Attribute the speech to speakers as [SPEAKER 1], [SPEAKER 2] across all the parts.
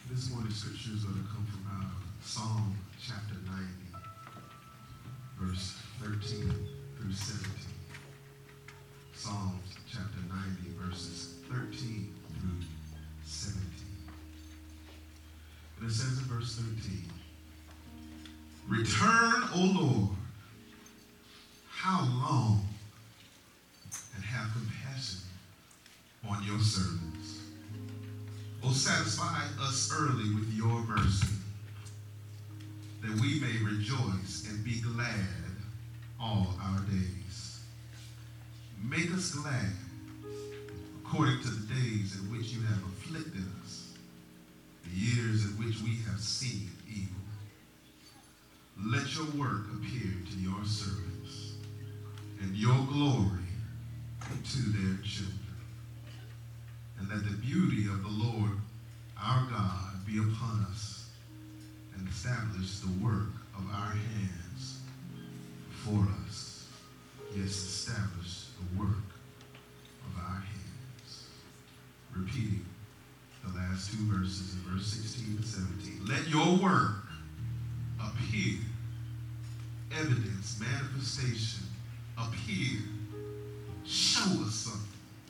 [SPEAKER 1] This morning's scripture is going to come from Psalm chapter 90, verse 13 through 17. Psalms chapter 90, verses 13 through 17. And it says in verse 13, "Return, O Lord, how long, and have compassion on your servants. O satisfy us early with your mercy, that we may rejoice and be glad all our days. Make us glad according to the days in which you have afflicted us, the years in which we have seen evil. Let your work appear to your servants, and your glory to their children. And let the beauty of the Lord our God be upon us, and establish the work of our hands for us." Yes, establish the work of our hands. Repeating the last two verses in verse 16 and 17. Let your work appear, evidence, manifestation, appear, show us something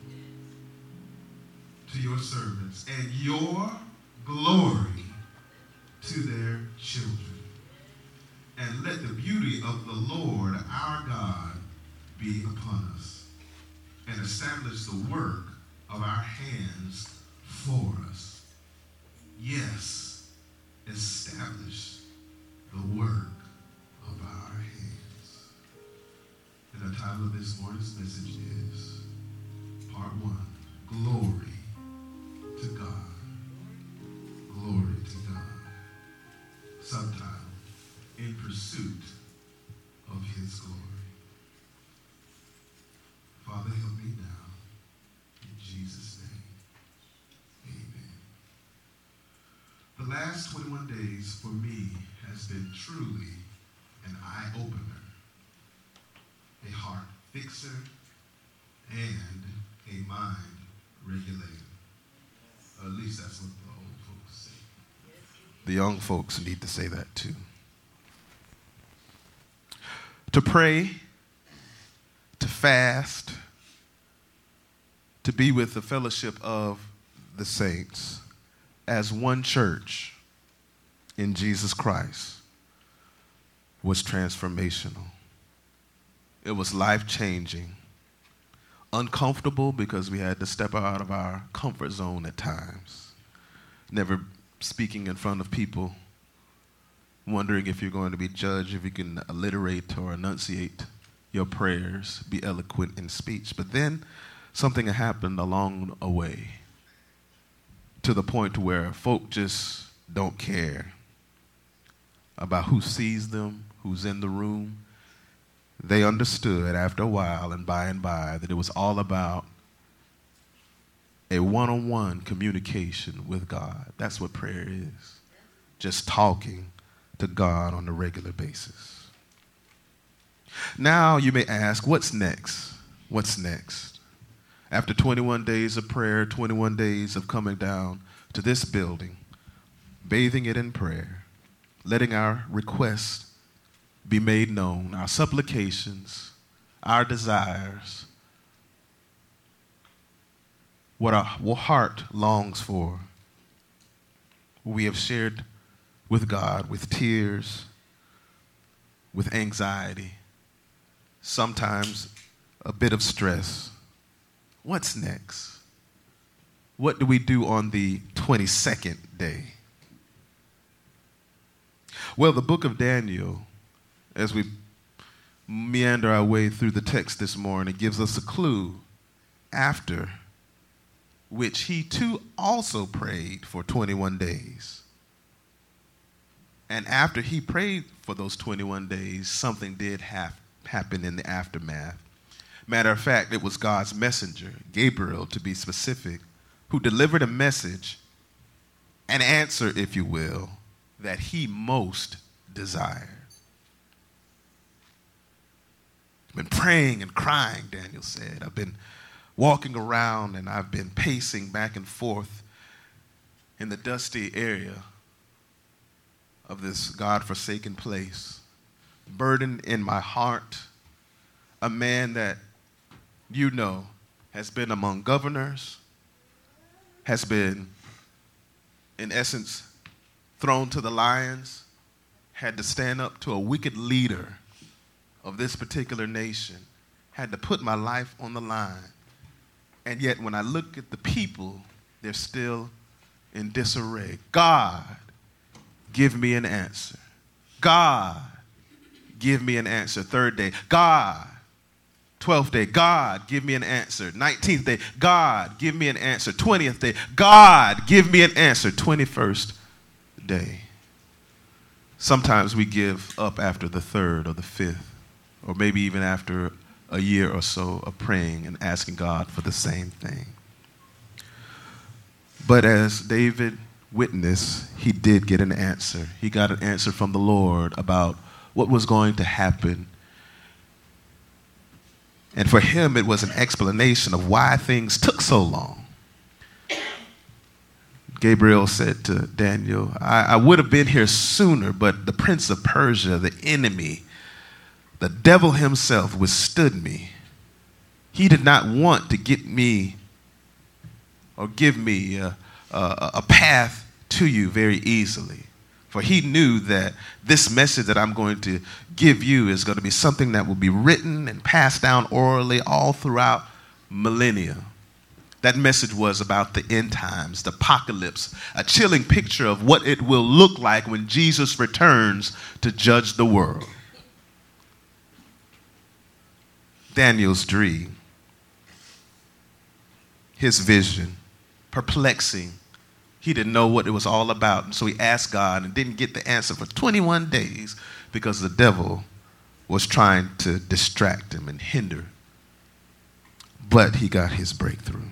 [SPEAKER 1] to your servants, and your glory to their children. And let the beauty of the Lord our God be upon us, and establish the work of our hands for us. Yes, establish the work of our hands. And the title of this morning's message is Part 1, Glory to God. Glory to God. Subtitle, In Pursuit of His Glory. Father, help me now. In Jesus' name, amen. The last 21 days for me has been truly an eye-opener, a heart fixer, and a mind regulator. At least that's what the old folks say. The young folks need to say that too. To pray, to fast, to be with the fellowship of the saints as one church in Jesus Christ was transformational. It was life-changing. Uncomfortable because we had to step out of our comfort zone at times. Never speaking in front of people, wondering if you're going to be judged, if you can alliterate or enunciate your prayers, be eloquent in speech. But then something happened along the way to the point where folk just don't care about who sees them, who's in the room. They understood after a while and by that it was all about a one-on-one communication with God. That's what prayer is. Just talking to God on a regular basis. Now you may ask, what's next? What's next? After 21 days of prayer, 21 days of coming down to this building, bathing it in prayer, letting our requests be made known, our supplications, our desires, what our heart longs for, we have shared with God with tears, with anxiety, sometimes a bit of stress. What's next? What do we do on the 22nd day? Well, the book of Daniel, as we meander our way through the text this morning, gives us a clue, after which he too also prayed for 21 days. And after he prayed for those 21 days, something did happen in the aftermath. Matter of fact, it was God's messenger, Gabriel to be specific, who delivered a message, an answer, if you will, that he most desired. I've been praying and crying, Daniel said. I've been walking around and I've been pacing back and forth in the dusty area of this God-forsaken place, burdened in my heart, a man that you know has been among governors, has been, in essence, thrown to the lions, had to stand up to a wicked leader of this particular nation, had to put my life on the line. And yet when I look at the people, they're still in disarray. God, give me an answer. God, give me an answer. 3rd day, God. 12th day, God, give me an answer. 19th day, God, give me an answer. 20th day, God, give me an answer. 21st day. Sometimes we give up after the 3rd or the 5th, or maybe even after a year or so of praying and asking God for the same thing. But as David witnessed, he did get an answer. He got an answer from the Lord about what was going to happen. And for him, it was an explanation of why things took so long. Gabriel said to Daniel, I would have been here sooner, but the prince of Persia, the enemy, the devil himself, withstood me. He did not want to get me or give me a path to you very easily. For he knew that this message that I'm going to give you is going to be something that will be written and passed down orally all throughout millennia. That message was about the end times, the apocalypse, a chilling picture of what it will look like when Jesus returns to judge the world. Daniel's dream, his vision, perplexing. He didn't know what it was all about, and so he asked God and didn't get the answer for 21 days because the devil was trying to distract him and hinder. But he got his breakthrough.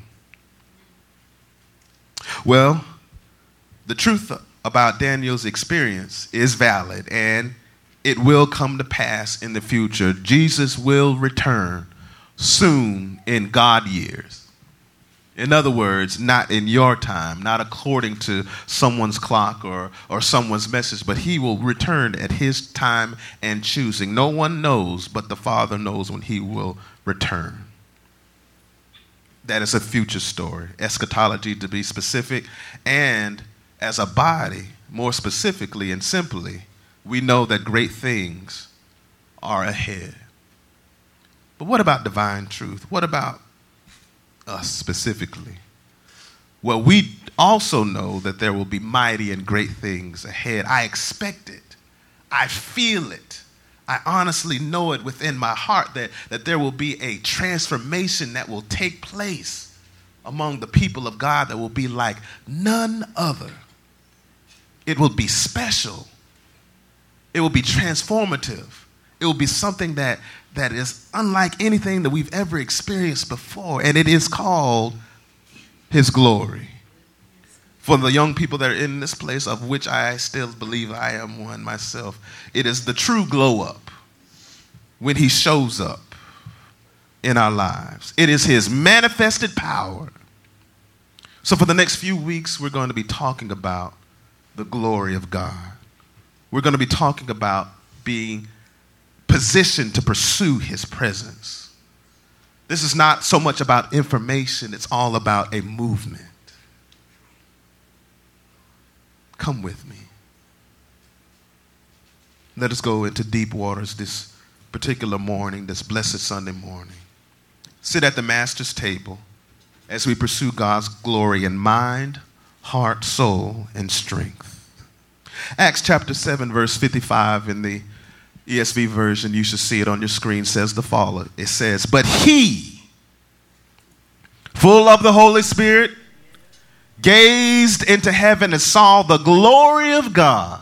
[SPEAKER 1] Well, the truth about Daniel's experience is valid, and it will come to pass in the future. Jesus will return soon in God years. In other words, not in your time, not according to someone's clock or someone's message, but he will return at his time and choosing. No one knows, but the Father knows when he will return. That is a future story, eschatology to be specific. And as a body, more specifically and simply, we know that great things are ahead. But what about divine truth? What about us specifically? Well, we also know that there will be mighty and great things ahead. I expect it. I feel it. I honestly know it within my heart that there will be a transformation that will take place among the people of God that will be like none other. It will be special. It will be transformative. It will be something that is unlike anything that we've ever experienced before. And it is called his glory. For the young people that are in this place, of which I still believe I am one myself, it is the true glow up when he shows up in our lives. It is his manifested power. So for the next few weeks, we're going to be talking about the glory of God. We're going to be talking about being positioned to pursue his presence. This is not so much about information, it's all about a movement. Come with me. Let us go into deep waters this particular morning, this blessed Sunday morning. Sit at the Master's table as we pursue God's glory in mind, heart, soul, and strength. Acts chapter 7, verse 55 in the ESV version, you should see it on your screen, says the following. It says, but he, full of the Holy Spirit, gazed into heaven and saw the glory of God,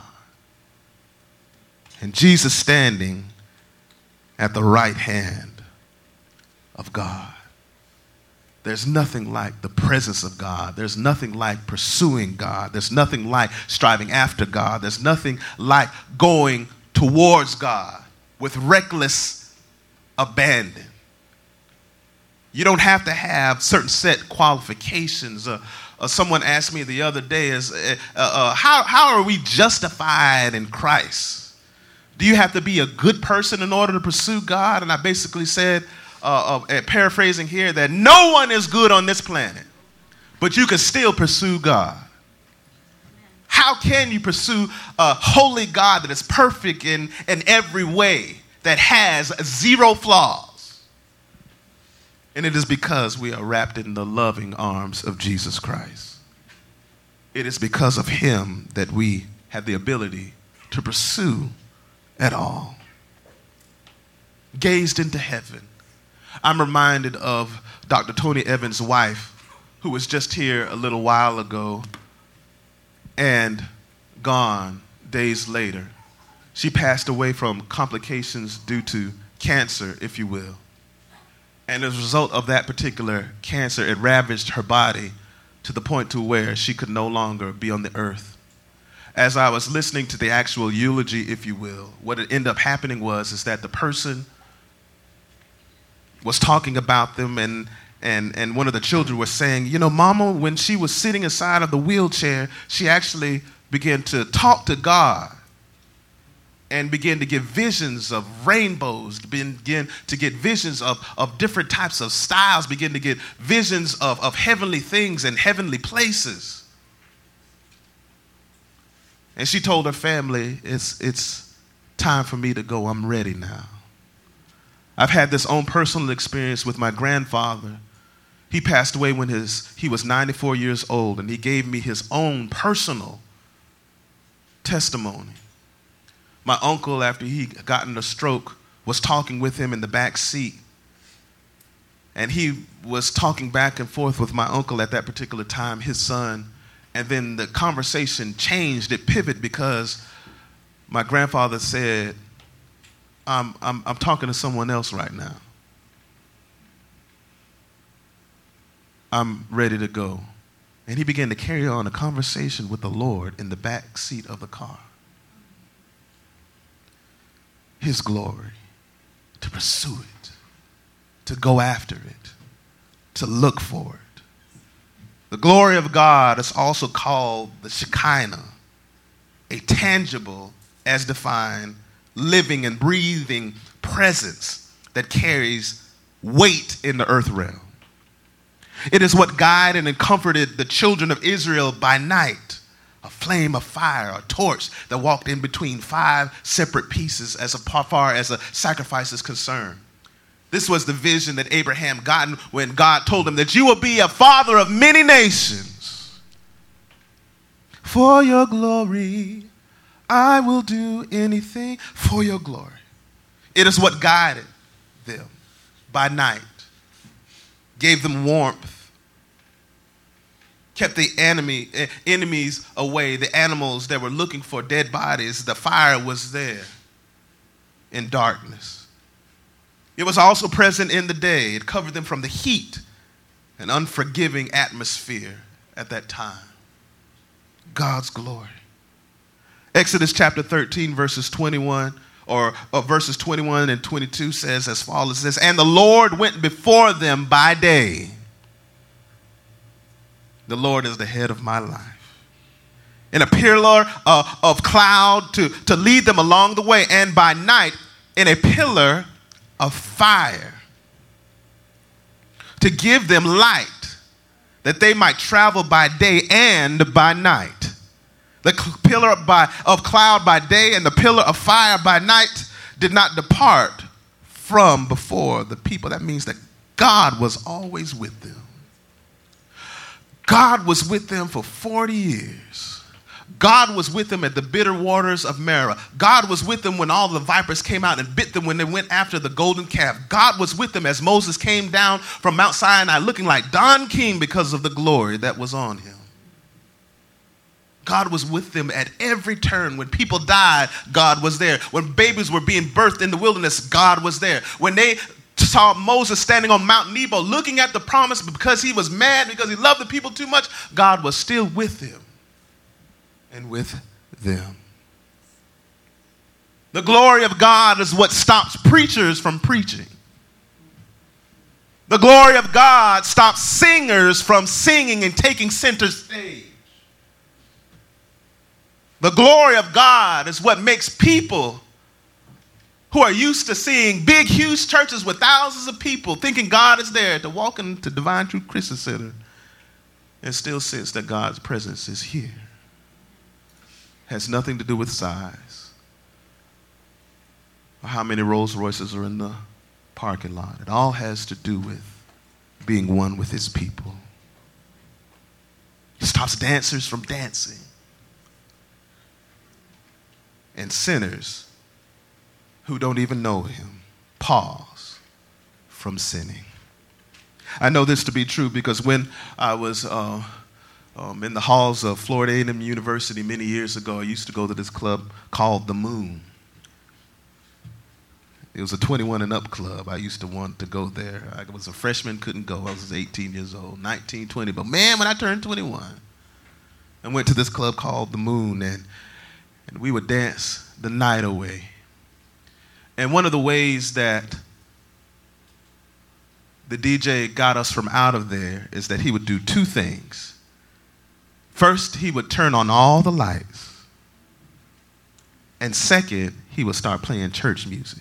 [SPEAKER 1] and Jesus standing at the right hand of God. There's nothing like the presence of God. There's nothing like pursuing God. There's nothing like striving after God. There's nothing like going towards God with reckless abandon. You don't have to have certain set qualifications someone asked me the other day is, how are we justified in Christ? Do you have to be a good person in order to pursue God? And I basically said, paraphrasing here, that no one is good on this planet, but you can still pursue God. How can you pursue a holy God that is perfect in every way, that has zero flaws? And it is because we are wrapped in the loving arms of Jesus Christ. It is because of him that we have the ability to pursue at all. Gazed into heaven. I'm reminded of Dr. Tony Evans' wife, who was just here a little while ago and gone days later. She passed away from complications due to cancer, if you will. And as a result of that particular cancer, it ravaged her body to the point to where she could no longer be on the earth. As I was listening to the actual eulogy, if you will, what it ended up happening is that the person was talking about them, and one of the children was saying, you know, Mama, when she was sitting inside of the wheelchair, she actually began to talk to God and began to get visions of rainbows, begin to get visions of different types of styles, begin to get visions of heavenly things and heavenly places. And she told her family, it's time for me to go. I'm ready now. I've had this own personal experience with my grandfather. He passed away when he was 94 years old, and he gave me his own personal testimony. My uncle, after he gotten a stroke, was talking with him in the back seat. And he was talking back and forth with my uncle at that particular time, his son. And then the conversation changed, it pivoted, because my grandfather said, I'm talking to someone else right now. I'm ready to go. And he began to carry on a conversation with the Lord in the back seat of the car. His glory, to pursue it, to go after it, to look for it. The glory of God is also called the Shekinah, a tangible, as defined, living and breathing presence that carries weight in the earth realm. It is what guided and comforted the children of Israel by night, a flame of fire, a torch that walked in between 5 separate pieces as far as a sacrifice is concerned. This was the vision that Abraham got when God told him that you will be a father of many nations. For your glory, I will do anything for your glory. It is what guided them by night, gave them warmth, kept the enemies away, the animals that were looking for dead bodies. The fire was there in darkness. It was also present in the day. It covered them from the heat and unforgiving atmosphere at that time. God's glory. Exodus chapter 13, verses 21, or verses 21 and 22 says as follows, says, and the Lord went before them by day. The Lord is the head of my life. In a pillar of cloud to lead them along the way, and by night in a pillar of fire to give them light, that they might travel by day and by night. The pillar of cloud by day and the pillar of fire by night did not depart from before the people. That means that God was always with them. God was with them for 40 years. God was with them at the bitter waters of Marah. God was with them when all the vipers came out and bit them when they went after the golden calf. God was with them as Moses came down from Mount Sinai looking like Don King because of the glory that was on him. God was with them at every turn. When people died, God was there. When babies were being birthed in the wilderness, God was there. When they saw Moses standing on Mount Nebo looking at the promise because he was mad because he loved the people too much, God was still with him and with them. The glory of God is what stops preachers from preaching. The glory of God stops singers from singing and taking center stage. The glory of God is what makes people who are used to seeing big, huge churches with thousands of people thinking God is there to walk into Divine Truth Christian Center and still sense that God's presence is here. Has nothing to do with size or how many Rolls Royces are in the parking lot. It all has to do with being one with his people. He stops dancers from dancing and sinners who don't even know him pause from sinning. I know this to be true because when I was in the halls of Florida A&M University many years ago, I used to go to this club called The Moon. It was a 21 and up club. I used to want to go there. I was a freshman, couldn't go. I was 18 years old, 19, 20. But man, when I turned 21, I went to this club called The Moon, and we would dance the night away. And one of the ways that the DJ got us from out of there is that he would do two things. First, he would turn on all the lights. And second, he would start playing church music.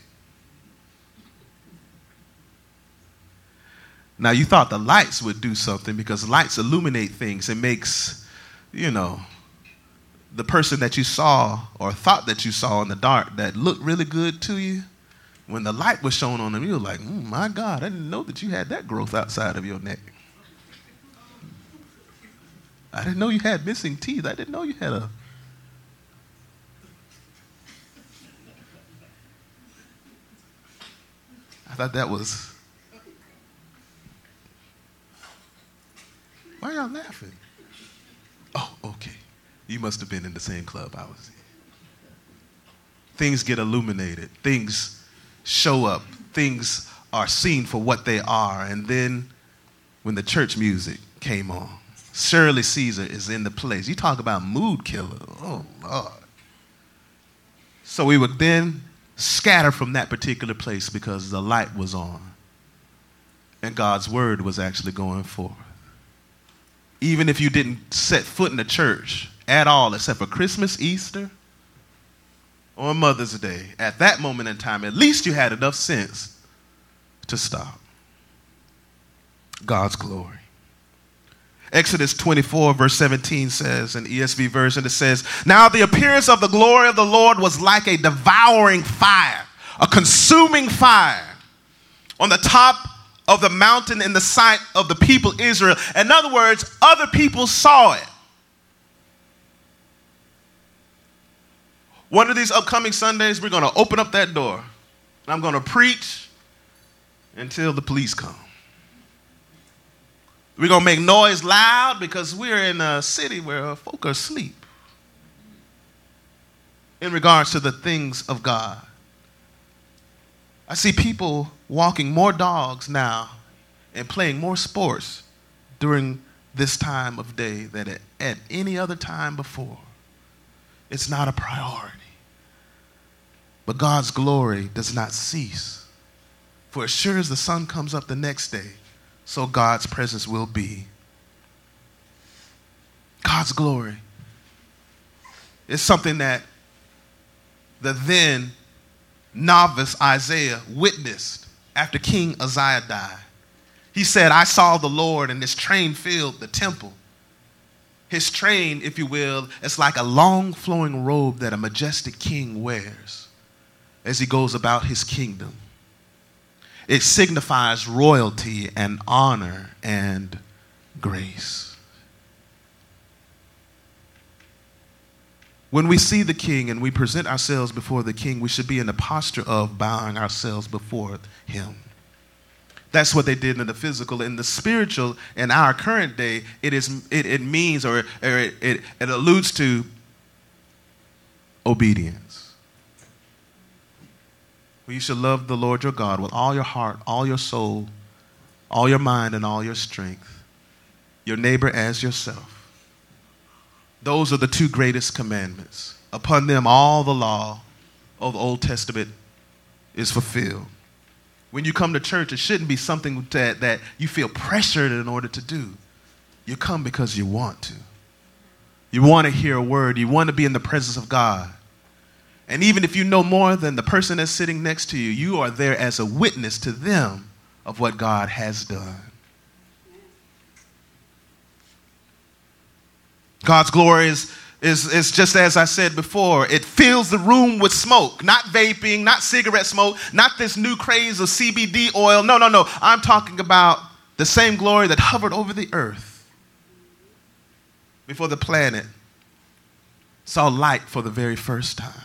[SPEAKER 1] Now, you thought the lights would do something because lights illuminate things. It makes, the person that you saw or thought that you saw in the dark that looked really good to you, when the light was shown on them, you were like, my God, I didn't know that you had that growth outside of your neck. I didn't know you had missing teeth. I didn't know you had I thought that was... Why are y'all laughing? Oh, okay. You must have been in the same club I was in. Things get illuminated. Things show up. Things are seen for what they are. And then when the church music came on, Shirley Caesar is in the place. You talk about mood killer. Oh, Lord. So we would then scatter from that particular place because the light was on and God's word was actually going forth. Even if you didn't set foot in the church at all, except for Christmas, Easter, or Mother's Day, at that moment in time, at least you had enough sense to stop. God's glory. Exodus 24, verse 17 says, in ESV version, it says, "Now the appearance of the glory of the Lord was like a devouring fire, a consuming fire on the top of the mountain in the sight of the people Israel." In other words, other people saw it. One of these upcoming Sundays, we're going to open up that door. And I'm going to preach until the police come. We're going to make noise loud because we're in a city where folk are asleep in regards to the things of God. I see people walking more dogs now and playing more sports during this time of day than at any other time before. It's not a priority. But God's glory does not cease. For as sure as the sun comes up the next day, so God's presence will be. God's glory is something that the then novice Isaiah witnessed after King Uzziah died. He said, "I saw the Lord, and his train filled the temple." His train, if you will, is like a long flowing robe that a majestic king wears as he goes about his kingdom. It signifies royalty and honor and grace. When we see the king and we present ourselves before the king, we should be in the posture of bowing ourselves before him. That's what they did in the physical. In the spiritual, in our current day, it means or it alludes to obedience. You should love the Lord your God with all your heart, all your soul, all your mind, and all your strength. Your neighbor as yourself. Those are the two greatest commandments. Upon them all the law of the Old Testament is fulfilled.
[SPEAKER 2] When you come to church, it shouldn't be something that you feel pressured in order to do. You come because you want to. You want to hear a word. You want to be in the presence of God. And even if you know more than the person that's sitting next to you, you are there as a witness to them of what God has done. God's glory is just as I said before. It fills the room with smoke, not vaping, not cigarette smoke, not this new craze of CBD oil. No. I'm talking about the same glory that hovered over the earth before the planet saw light for the very first time.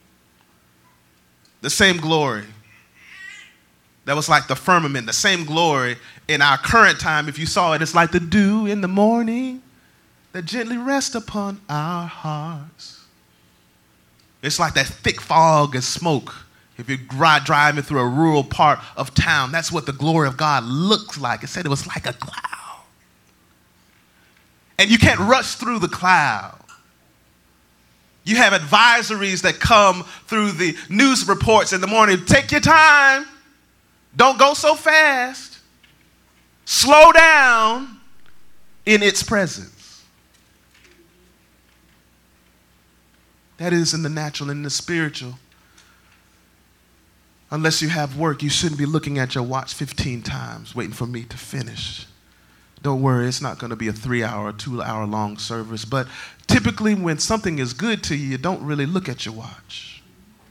[SPEAKER 2] The same glory that was like the firmament, the same glory in our current time. If you saw it, it's like the dew in the morning that gently rests upon our hearts. It's like that thick fog and smoke. If you're driving through a rural part of town, that's what the glory of God looks like. It said it was like a cloud. And you can't rush through the cloud. You have advisories that come through the news reports in the morning. Take your time. Don't go so fast. Slow down in its presence. That is in the natural and in the spiritual. Unless you have work, you shouldn't be looking at your watch 15 times waiting for me to finish. Don't worry, it's not going to be a 3-hour or 2-hour long service. But typically when something is good to you, you don't really look at your watch.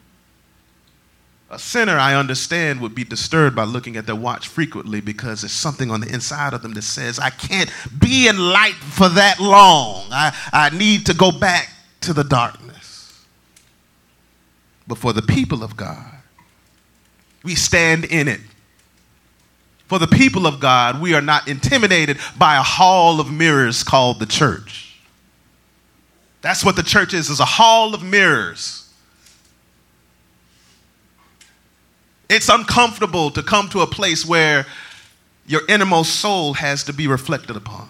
[SPEAKER 2] A sinner, I understand, would be disturbed by looking at their watch frequently because there's something on the inside of them that says, I can't be in light for that long. I need to go back to the darkness. But for the people of God, we stand in it. For the people of God, we are not intimidated by a hall of mirrors called the church. That's what the church is a hall of mirrors. It's uncomfortable to come to a place where your innermost soul has to be reflected upon.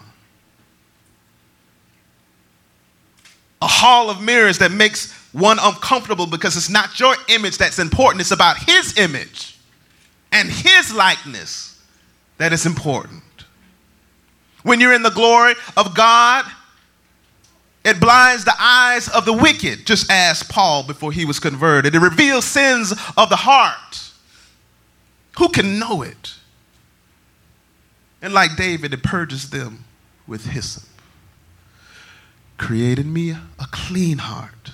[SPEAKER 2] A hall of mirrors that makes one uncomfortable because it's not your image that's important. It's about his image and his likeness that is important. When you're in the glory of God, it blinds the eyes of the wicked, just as Paul before he was converted. It reveals sins of the heart. Who can know it? And like David, it purges them with hyssop. Create in me a clean heart,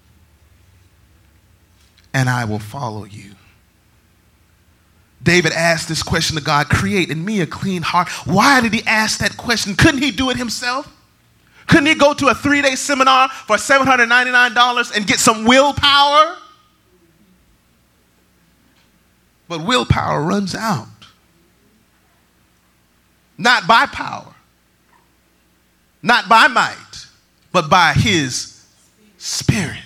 [SPEAKER 2] and I will follow you. David asked this question to God, create in me a clean heart. Why did he ask that question? Couldn't he do it himself? Couldn't he go to a 3-day seminar for $799 and get some willpower? But willpower runs out. Not by power, not by might, but by his Spirit.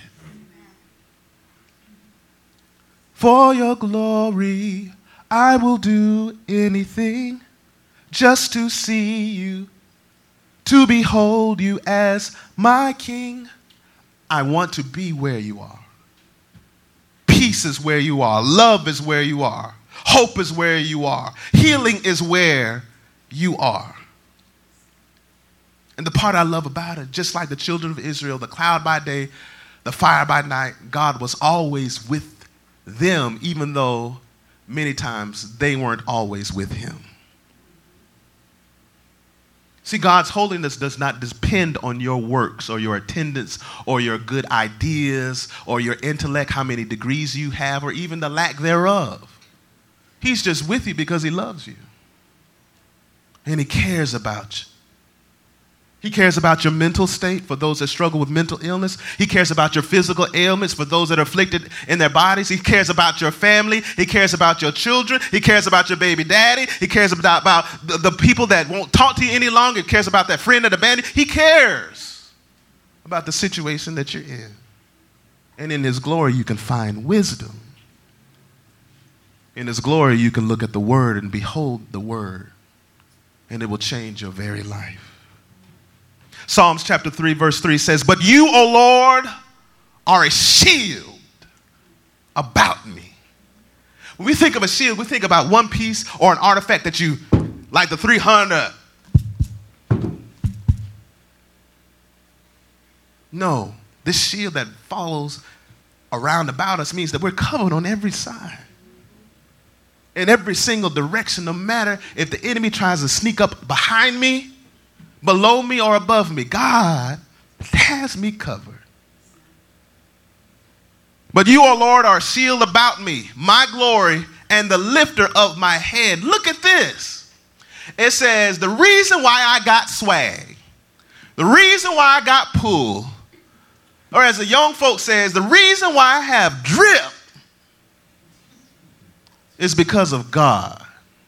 [SPEAKER 2] For your glory, I will do anything just to see you, to behold you as my King. I want to be where you are. Peace is where you are. Love is where you are. Hope is where you are. Healing is where you are. And the part I love about it, just like the children of Israel, the cloud by day, the fire by night, God was always with them, even though many times they weren't always with him. See, God's holiness does not depend on your works or your attendance or your good ideas or your intellect, how many degrees you have, or even the lack thereof. He's just with you because he loves you. And he cares about you. He cares about your mental state for those that struggle with mental illness. He cares about your physical ailments for those that are afflicted in their bodies. He cares about your family. He cares about your children. He cares about your baby daddy. He cares about the people that won't talk to you any longer. He cares about that friend that abandoned you. He cares about the situation that you're in. And in his glory, you can find wisdom. In his glory, you can look at the word and behold the word, and it will change your very life. Psalms chapter 3, verse 3 says, but you, O Lord, are a shield about me. when we think of a shield, we think about one piece or an artifact that you, like the 300. No, this shield that follows around about us means that we're covered on every side. In every single direction, no matter if the enemy tries to sneak up behind me, below me, or above me, God has me covered. But you, O Lord, are a shield about me, my glory, and the lifter of my head. Look at this. It says, the reason why I got swag, the reason why I got pull, or as the young folk says, the reason why I have drip is because of God.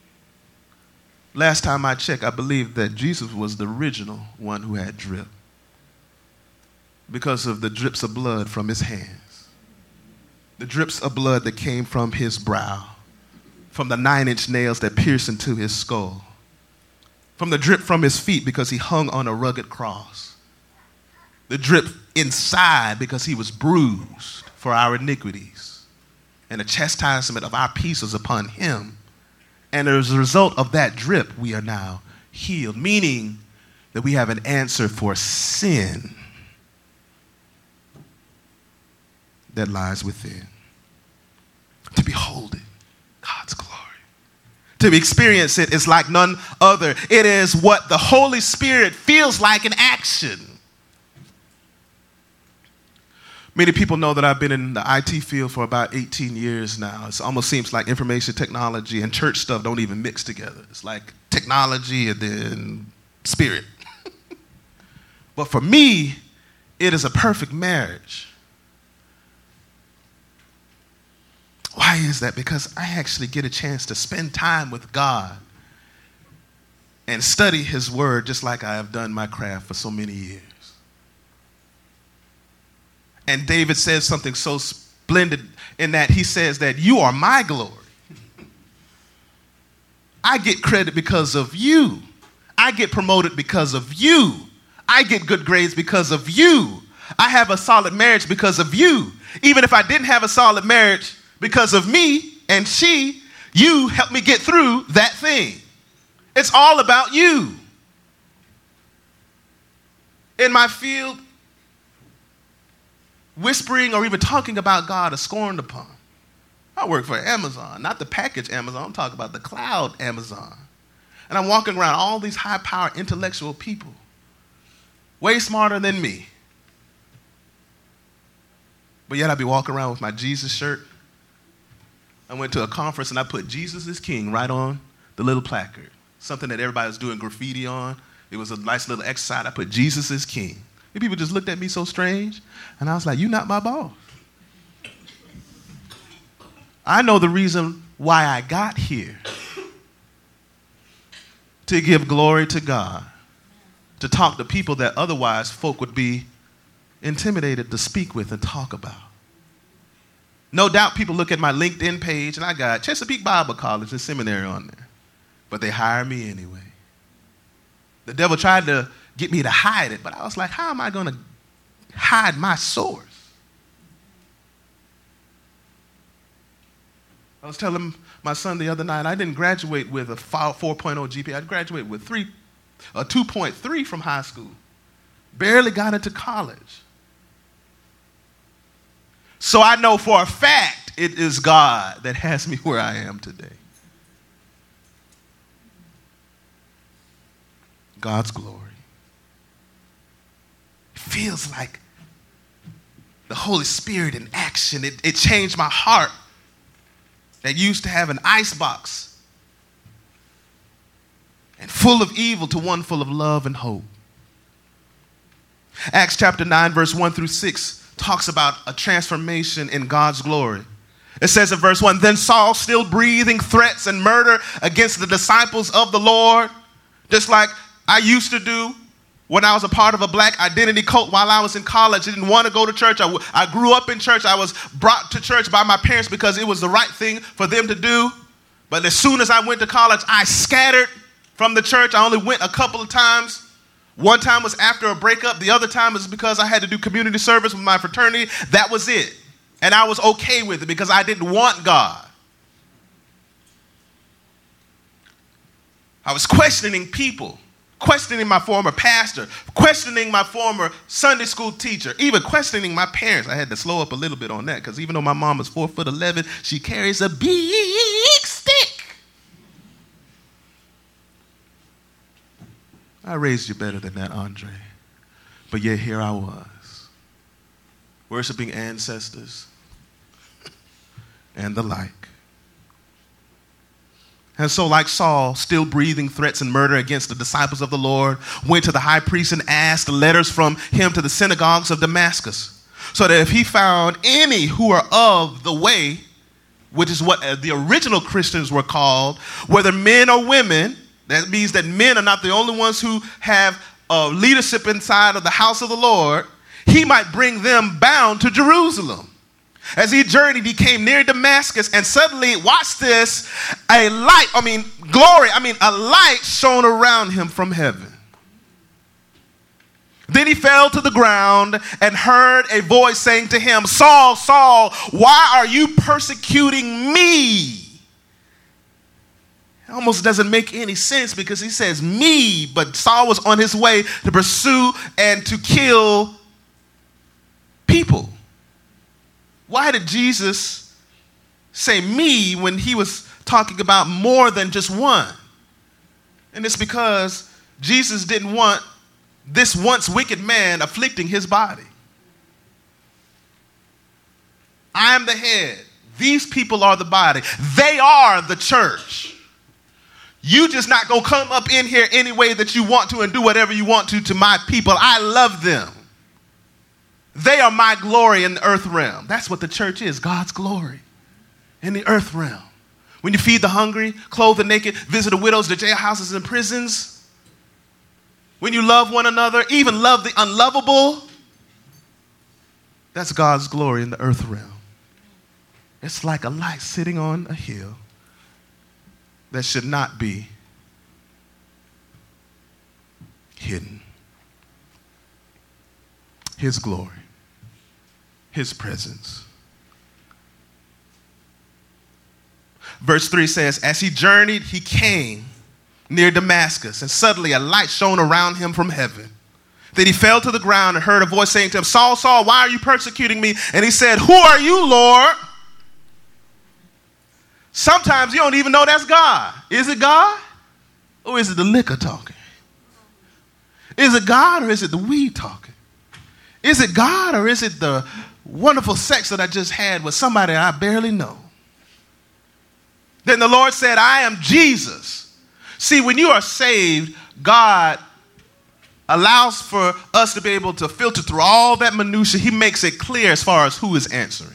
[SPEAKER 2] Last time I checked, I believe that Jesus was the original one who had drip because of the drips of blood from his hands, the drips of blood that came from his brow, from the 9-inch nails that pierced into his skull, from the drip from his feet because he hung on a rugged cross, the drip inside because he was bruised for our iniquities, and the chastisement of our peace was upon him. And as a result of that drip, we are now healed, meaning that we have an answer for sin that lies within. To behold it, God's glory. To experience it is like none other. It is what the Holy Spirit feels like in action. Many people know that I've been in the IT field for about 18 years now. It almost seems like information technology and church stuff don't even mix together. It's like technology and then spirit. But for me, it is a perfect marriage. Why is that? Because I actually get a chance to spend time with God and study his word just like I have done my craft for so many years. And David says something so splendid in that he says that you are my glory. I get credit because of you. I get promoted because of you. I get good grades because of you. I have a solid marriage because of you. Even if I didn't have a solid marriage because of me and she, you helped me get through that thing. It's all about you. In my field, whispering or even talking about God is scorned upon. I work for Amazon, not the package Amazon. I'm talking about the cloud Amazon. And I'm walking around all these high-powered intellectual people, way smarter than me. But yet I'd be walking around with my Jesus shirt. I went to a conference and I put Jesus is King right on the little placard, something that everybody was doing graffiti on. It was a nice little exercise. I put Jesus is King. And people just looked at me so strange. And I was like, you're not my boss. I know the reason why I got here. To give glory to God. To talk to people that otherwise folk would be intimidated to speak with and talk about. No doubt people look at my LinkedIn page and I got Chesapeake Bible College and Seminary on there. But they hire me anyway. The devil tried to get me to hide it, but I was like, how am I going to hide my source? I was telling my son the other night, I didn't graduate with a 4.0 GPA. I graduated with 2.3 from high school. Barely got into college. So I know for a fact it is God that has me where I am today. God's glory. Feels like the Holy Spirit in action. It changed my heart that used to have an icebox and full of evil to one full of love and hope. Acts chapter 9 verse 1 through 6 talks about a transformation in God's glory. It says in verse 1, then Saul, still breathing threats and murder against the disciples of the Lord, just like I used to do when I was a part of a black identity cult while I was in college. I didn't want to go to church. I grew up in church. I was brought to church by my parents because it was the right thing for them to do. But as soon as I went to college, I scattered from the church. I only went a couple of times. One time was after a breakup. The other time was because I had to do community service with my fraternity. That was it. And I was okay with it because I didn't want God. I was questioning people, questioning my former pastor, questioning my former Sunday school teacher, even questioning my parents. I had to slow up a little bit on that because even though my mom is 4'11", she carries a big stick. I raised you better than that, Andre. But yet here I was, worshiping ancestors and the like. And so, like Saul, still breathing threats and murder against the disciples of the Lord, went to the high priest and asked letters from him to the synagogues of Damascus, so that if he found any who are of the way, which is what the original Christians were called, whether men or women, that means that men are not the only ones who have leadership inside of the house of the Lord, he might bring them bound to Jerusalem. As he journeyed, he came near Damascus, and suddenly, watch this, a light shone around him from heaven. Then he fell to the ground and heard a voice saying to him, Saul, Saul, why are you persecuting me? It almost doesn't make any sense because he says me, but Saul was on his way to pursue and to kill people. Why did Jesus say me when he was talking about more than just one? And it's because Jesus didn't want this once wicked man afflicting his body. I am the head. These people are the body. They are the church. You just not going to come up in here any way that you want to and do whatever you want to my people. I love them. They are my glory in the earth realm. That's what the church is, God's glory in the earth realm. When you feed the hungry, clothe the naked, visit the widows, the jailhouses and prisons. When you love one another, even love the unlovable, that's God's glory in the earth realm. It's like a light sitting on a hill that should not be hidden. His glory. His presence. Verse 3 says, as he journeyed, he came near Damascus, and suddenly a light shone around him from heaven. Then he fell to the ground and heard a voice saying to him, Saul, Saul, why are you persecuting me? And he said, who are you, Lord? Sometimes you don't even know that's God. Is it God? Or is it the liquor talking? Is it God or is it the weed talking? Is it God or is it the wonderful sex that I just had with somebody I barely know? Then the Lord said, I am Jesus. See, when you are saved, God allows for us to be able to filter through all that minutia. He makes it clear as far as who is answering.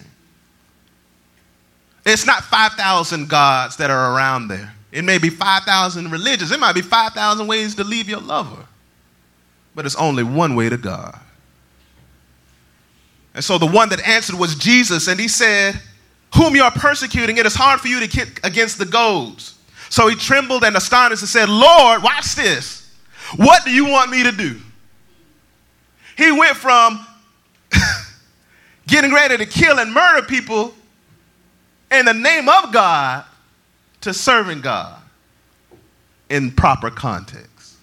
[SPEAKER 2] It's not 5,000 gods that are around there. It may be 5,000 religions. It might be 5,000 ways to leave your lover. But it's only one way to God. And so the one that answered was Jesus, and he said, whom you are persecuting, it is hard for you to kick against the goads. So he trembled and astonished and said, Lord, watch this. What do you want me to do? He went from getting ready to kill and murder people in the name of God to serving God in proper context.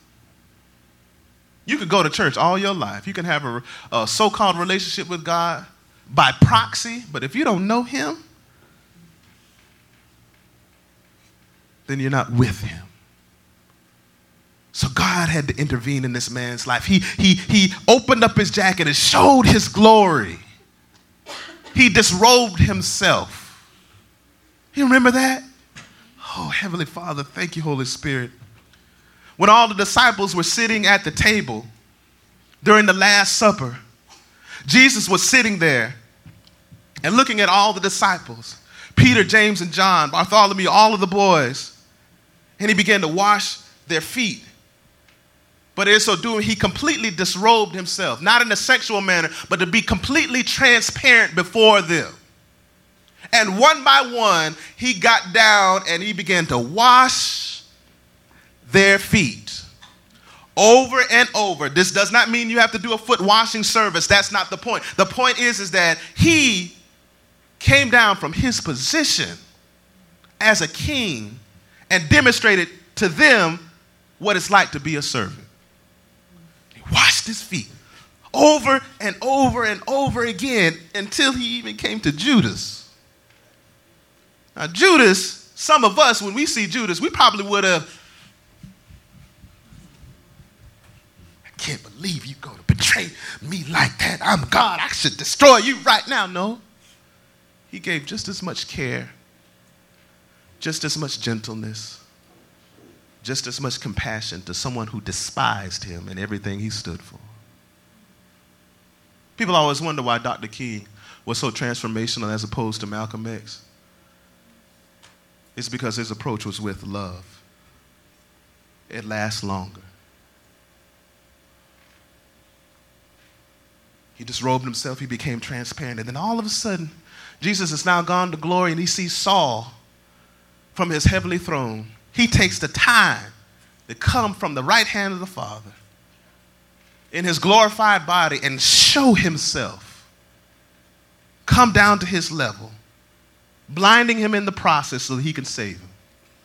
[SPEAKER 2] You could go to church all your life. You can have a so-called relationship with God by proxy, but if you don't know him, then you're not with him. So God had to intervene in this man's life. He opened up his jacket and showed his glory. He disrobed himself. You remember that? Oh, Heavenly Father, thank you, Holy Spirit. When all the disciples were sitting at the table during the Last Supper, Jesus was sitting there and looking at all the disciples, Peter, James, and John, Bartholomew, all of the boys, and he began to wash their feet. But in so doing, he completely disrobed himself, not in a sexual manner, but to be completely transparent before them. And one by one, he got down and he began to wash their feet over and over. This does not mean you have to do a foot washing service. That's not the point. The point is that he came down from his position as a king and demonstrated to them what it's like to be a servant. He washed his feet over and over and over again until he even came to Judas. Now, Judas, some of us, when we see Judas, we probably would have, I can't believe you go to betray me like that. I'm God. I should destroy you right now. No. He gave just as much care, just as much gentleness, just as much compassion to someone who despised him and everything he stood for. People always wonder why Dr. King was so transformational as opposed to Malcolm X. It's because his approach was with love. It lasts longer. He disrobed himself, he became transparent, and then all of a sudden, Jesus is now gone to glory, and he sees Saul from his heavenly throne. He takes the time to come from the right hand of the Father in his glorified body and show himself, come down to his level, blinding him in the process so that he can save him.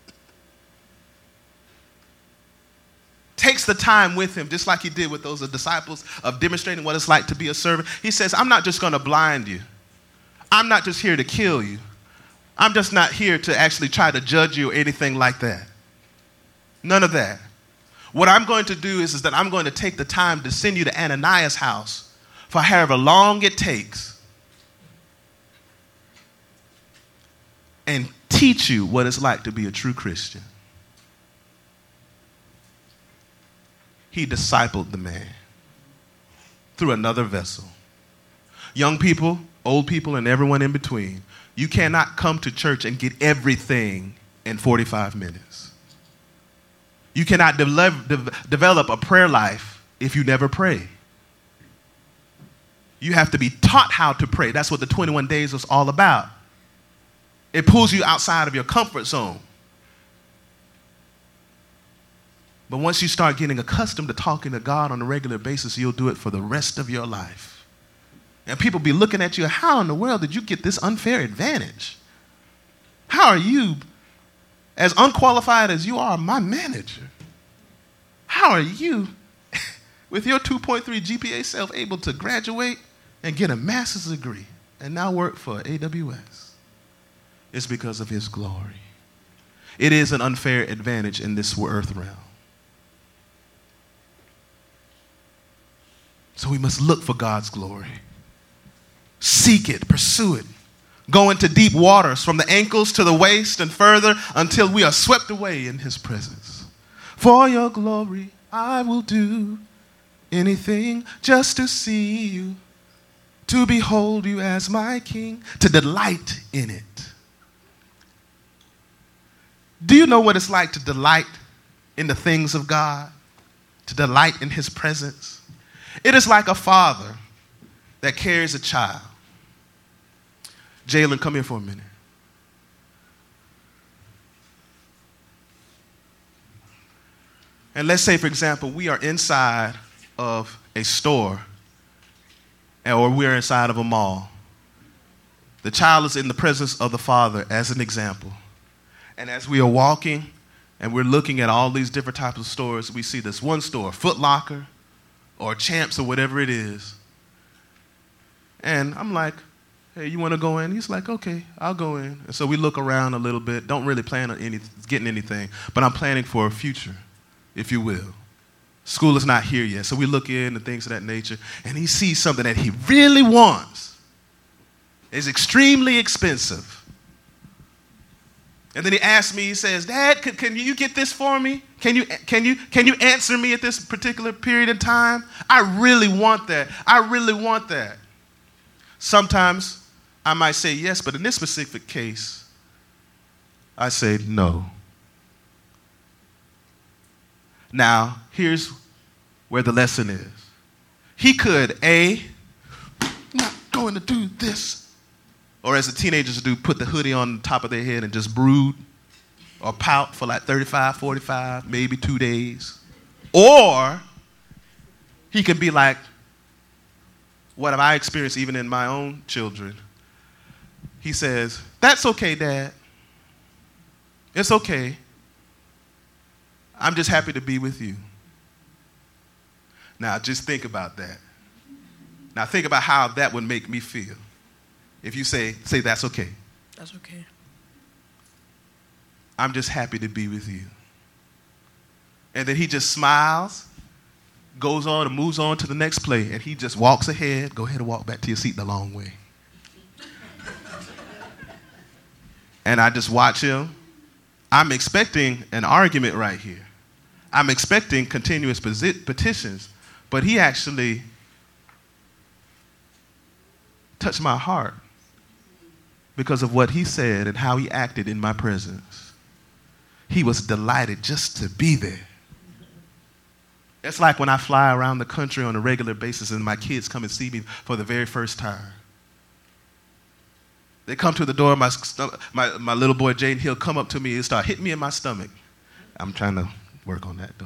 [SPEAKER 2] Takes the time with him, just like he did with those disciples, of demonstrating what it's like to be a servant. He says, I'm not just going to blind you. I'm not just here to kill you. I'm just not here to actually try to judge you or anything like that. None of that. What I'm going to do is that I'm going to take the time to send you to Ananias' house for however long it takes and teach you what it's like to be a true Christian. He discipled the man through another vessel. Young people, old people, and everyone in between, you cannot come to church and get everything in 45 minutes. You cannot develop a prayer life if you never pray. You have to be taught how to pray. That's what the 21 days was all about. It pulls you outside of your comfort zone. But once you start getting accustomed to talking to God on a regular basis, you'll do it for the rest of your life. And people be looking at you, how in the world did you get this unfair advantage? How are you, as unqualified as you are, my manager? How are you, with your 2.3 GPA self, able to graduate and get a master's degree and now work for AWS? It's because of his glory. It is an unfair advantage in this earth realm. So we must look for God's glory. Seek it, pursue it. Go into deep waters from the ankles to the waist and further until we are swept away in his presence. For your glory, I will do anything just to see you, to behold you as my king, to delight in it. Do you know what it's like to delight in the things of God? To delight in his presence? It is like a father that carries a child. Jalen, come here for a minute. And let's say, for example, we are inside of a store or we're inside of a mall. The child is in the presence of the father as an example. And as we are walking and we're looking at all these different types of stores, we see this one store, Foot Locker or Champs or whatever it is. And I'm like, hey, you want to go in? He's like, okay, I'll go in. And so we look around a little bit. Don't really plan on getting anything, but I'm planning for a future, if you will. School is not here yet, so we look in and things of that nature, and he sees something that he really wants. It's extremely expensive. And then he asks me, he says, Dad, can you get this for me? Can you answer me at this particular period of time? I really want that. I really want that. Sometimes I might say yes, but in this specific case, I say no. Now, here's where the lesson is. He could, A, not going to do this. Or as the teenagers do, put the hoodie on top of their head and just brood or pout for like 35, 45, maybe 2 days. Or he could be like, what have I experienced even in my own children? He says, that's okay, Dad. It's okay. I'm just happy to be with you. Now, just think about that. Now, think about how that would make me feel. If you say that's okay.
[SPEAKER 3] That's okay.
[SPEAKER 2] I'm just happy to be with you. And then he just smiles, goes on and moves on to the next play, and he just walks ahead. Go ahead and walk back to your seat the long way. And I just watch him. I'm expecting an argument right here. I'm expecting continuous petitions, but he actually touched my heart because of what he said and how he acted in my presence. He was delighted just to be there. It's like when I fly around the country on a regular basis and my kids come and see me for the very first time. They come to the door, my little boy Jaden, he'll come up to me and start hitting me in my stomach. I'm trying to work on that, though.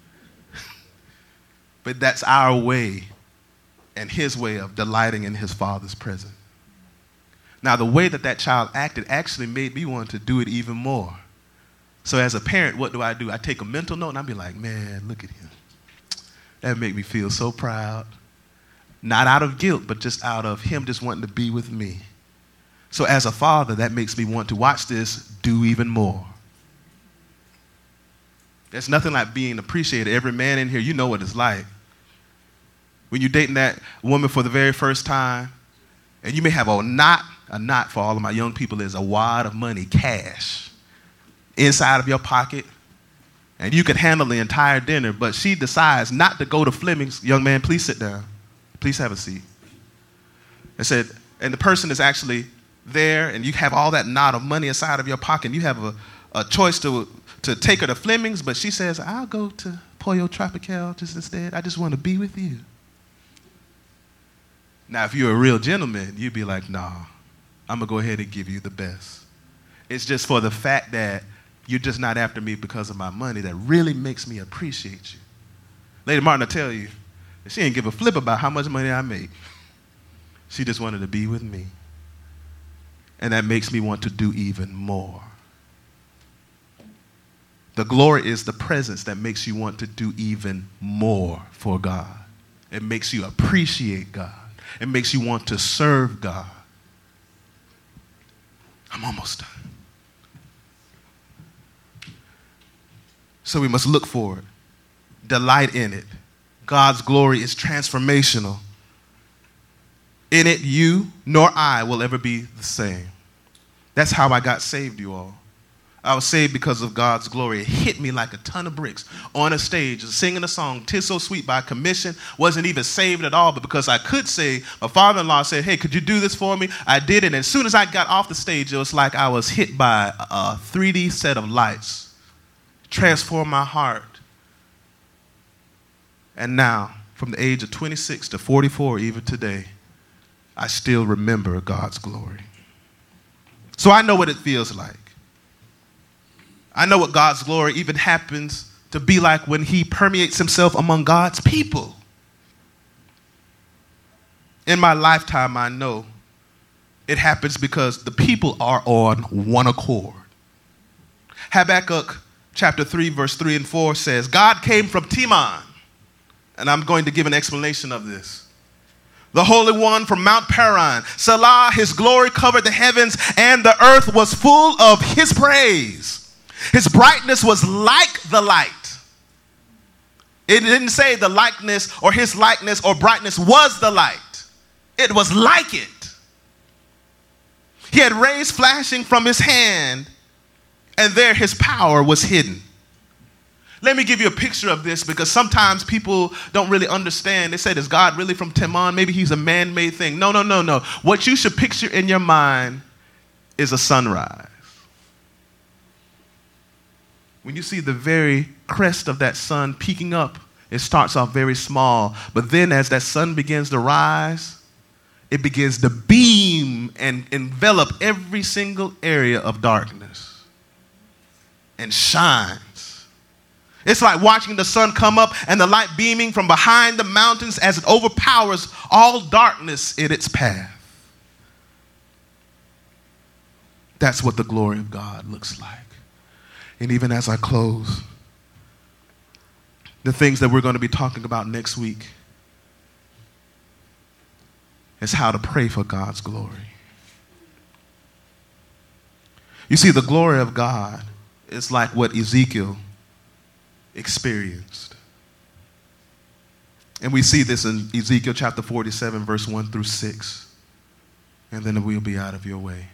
[SPEAKER 2] But that's our way and his way of delighting in his father's presence. Now, the way that child acted actually made me want to do it even more. So as a parent, what do? I take a mental note and I'll be like, man, look at him. That made me feel so proud. Not out of guilt, but just out of him just wanting to be with me. So as a father, that makes me want to watch this do even more. There's nothing like being appreciated. Every man in here, you know what it's like. When you're dating that woman for the very first time, and you may have a knot for all of my young people is a wad of money, cash, inside of your pocket, and you can handle the entire dinner, but she decides not to go to Fleming's. Young man, please sit down. Please have a seat. And the person is actually there, and you have all that knot of money inside of your pocket, and you have a choice to take her to Fleming's, but she says, I'll go to Pollo Tropical just instead. I just want to be with you. Now, if you're a real gentleman, you'd be like, nah, I'm going to go ahead and give you the best. It's just for the fact that you're just not after me because of my money that really makes me appreciate you. Lady Martin will tell you, she didn't give a flip about how much money I make. She just wanted to be with me. And that makes me want to do even more. The glory is the presence that makes you want to do even more for God. It makes you appreciate God. It makes you want to serve God. I'm almost done. So we must look for it, delight in it. God's glory is transformational. In it, you nor I will ever be the same. That's how I got saved, you all. I was saved because of God's glory. It hit me like a ton of bricks on a stage, singing a song, "'Tis So Sweet" by commission. Wasn't even saved at all, but because I could say, my father-in-law said, hey, could you do this for me? I did it, and as soon as I got off the stage, it was like I was hit by a 3D set of lights. Transformed my heart. And now, from the age of 26 to 44, even today, I still remember God's glory. So I know what it feels like. I know what God's glory even happens to be like when he permeates himself among God's people. In my lifetime, I know it happens because the people are on one accord. Habakkuk chapter 3, verse 3 and 4 says, God came from Teman. And I'm going to give an explanation of this. The Holy One from Mount Paran. Selah, his glory covered the heavens, and the earth was full of his praise. His brightness was like the light. It didn't say the likeness or his likeness or brightness was the light. It was like it. He had rays flashing from his hand, and there his power was hidden. Let me give you a picture of this because sometimes people don't really understand. They said, is God really from Teman? Maybe he's a man-made thing. No. What you should picture in your mind is a sunrise. When you see the very crest of that sun peeking up, it starts off very small. But then as that sun begins to rise, it begins to beam and envelop every single area of darkness and shines. It's like watching the sun come up and the light beaming from behind the mountains as it overpowers all darkness in its path. That's what the glory of God looks like. And even as I close, the things that we're going to be talking about next week is how to pray for God's glory. You see, the glory of God is like what Ezekiel experienced. And we see this in Ezekiel chapter 47, verse 1 through 6. And then we'll be out of your way.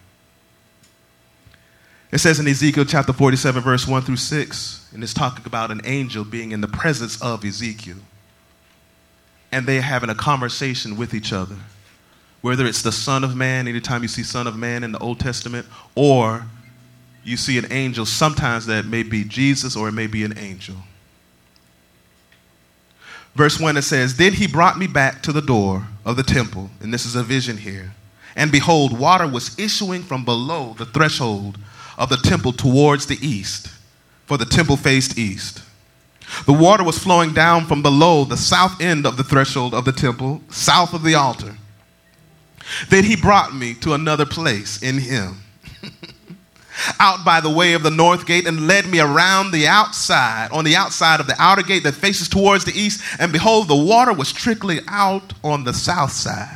[SPEAKER 2] It says in Ezekiel chapter 47, verse 1 through 6, and it's talking about an angel being in the presence of Ezekiel. And they're having a conversation with each other. Whether it's the Son of Man, anytime you see Son of Man in the Old Testament, or you see an angel, sometimes that may be Jesus or it may be an angel. Verse 1, it says, "Then he brought me back to the door of the temple," and this is a vision here, "and behold, water was issuing from below the threshold of the temple towards the east, for the temple faced east. The water was flowing down from below the south end of the threshold of the temple, south of the altar. Then he brought me to another place in him, out by the way of the north gate, and led me around the outside, on the outside of the outer gate that faces towards the east. And behold, the water was trickling out on the south side.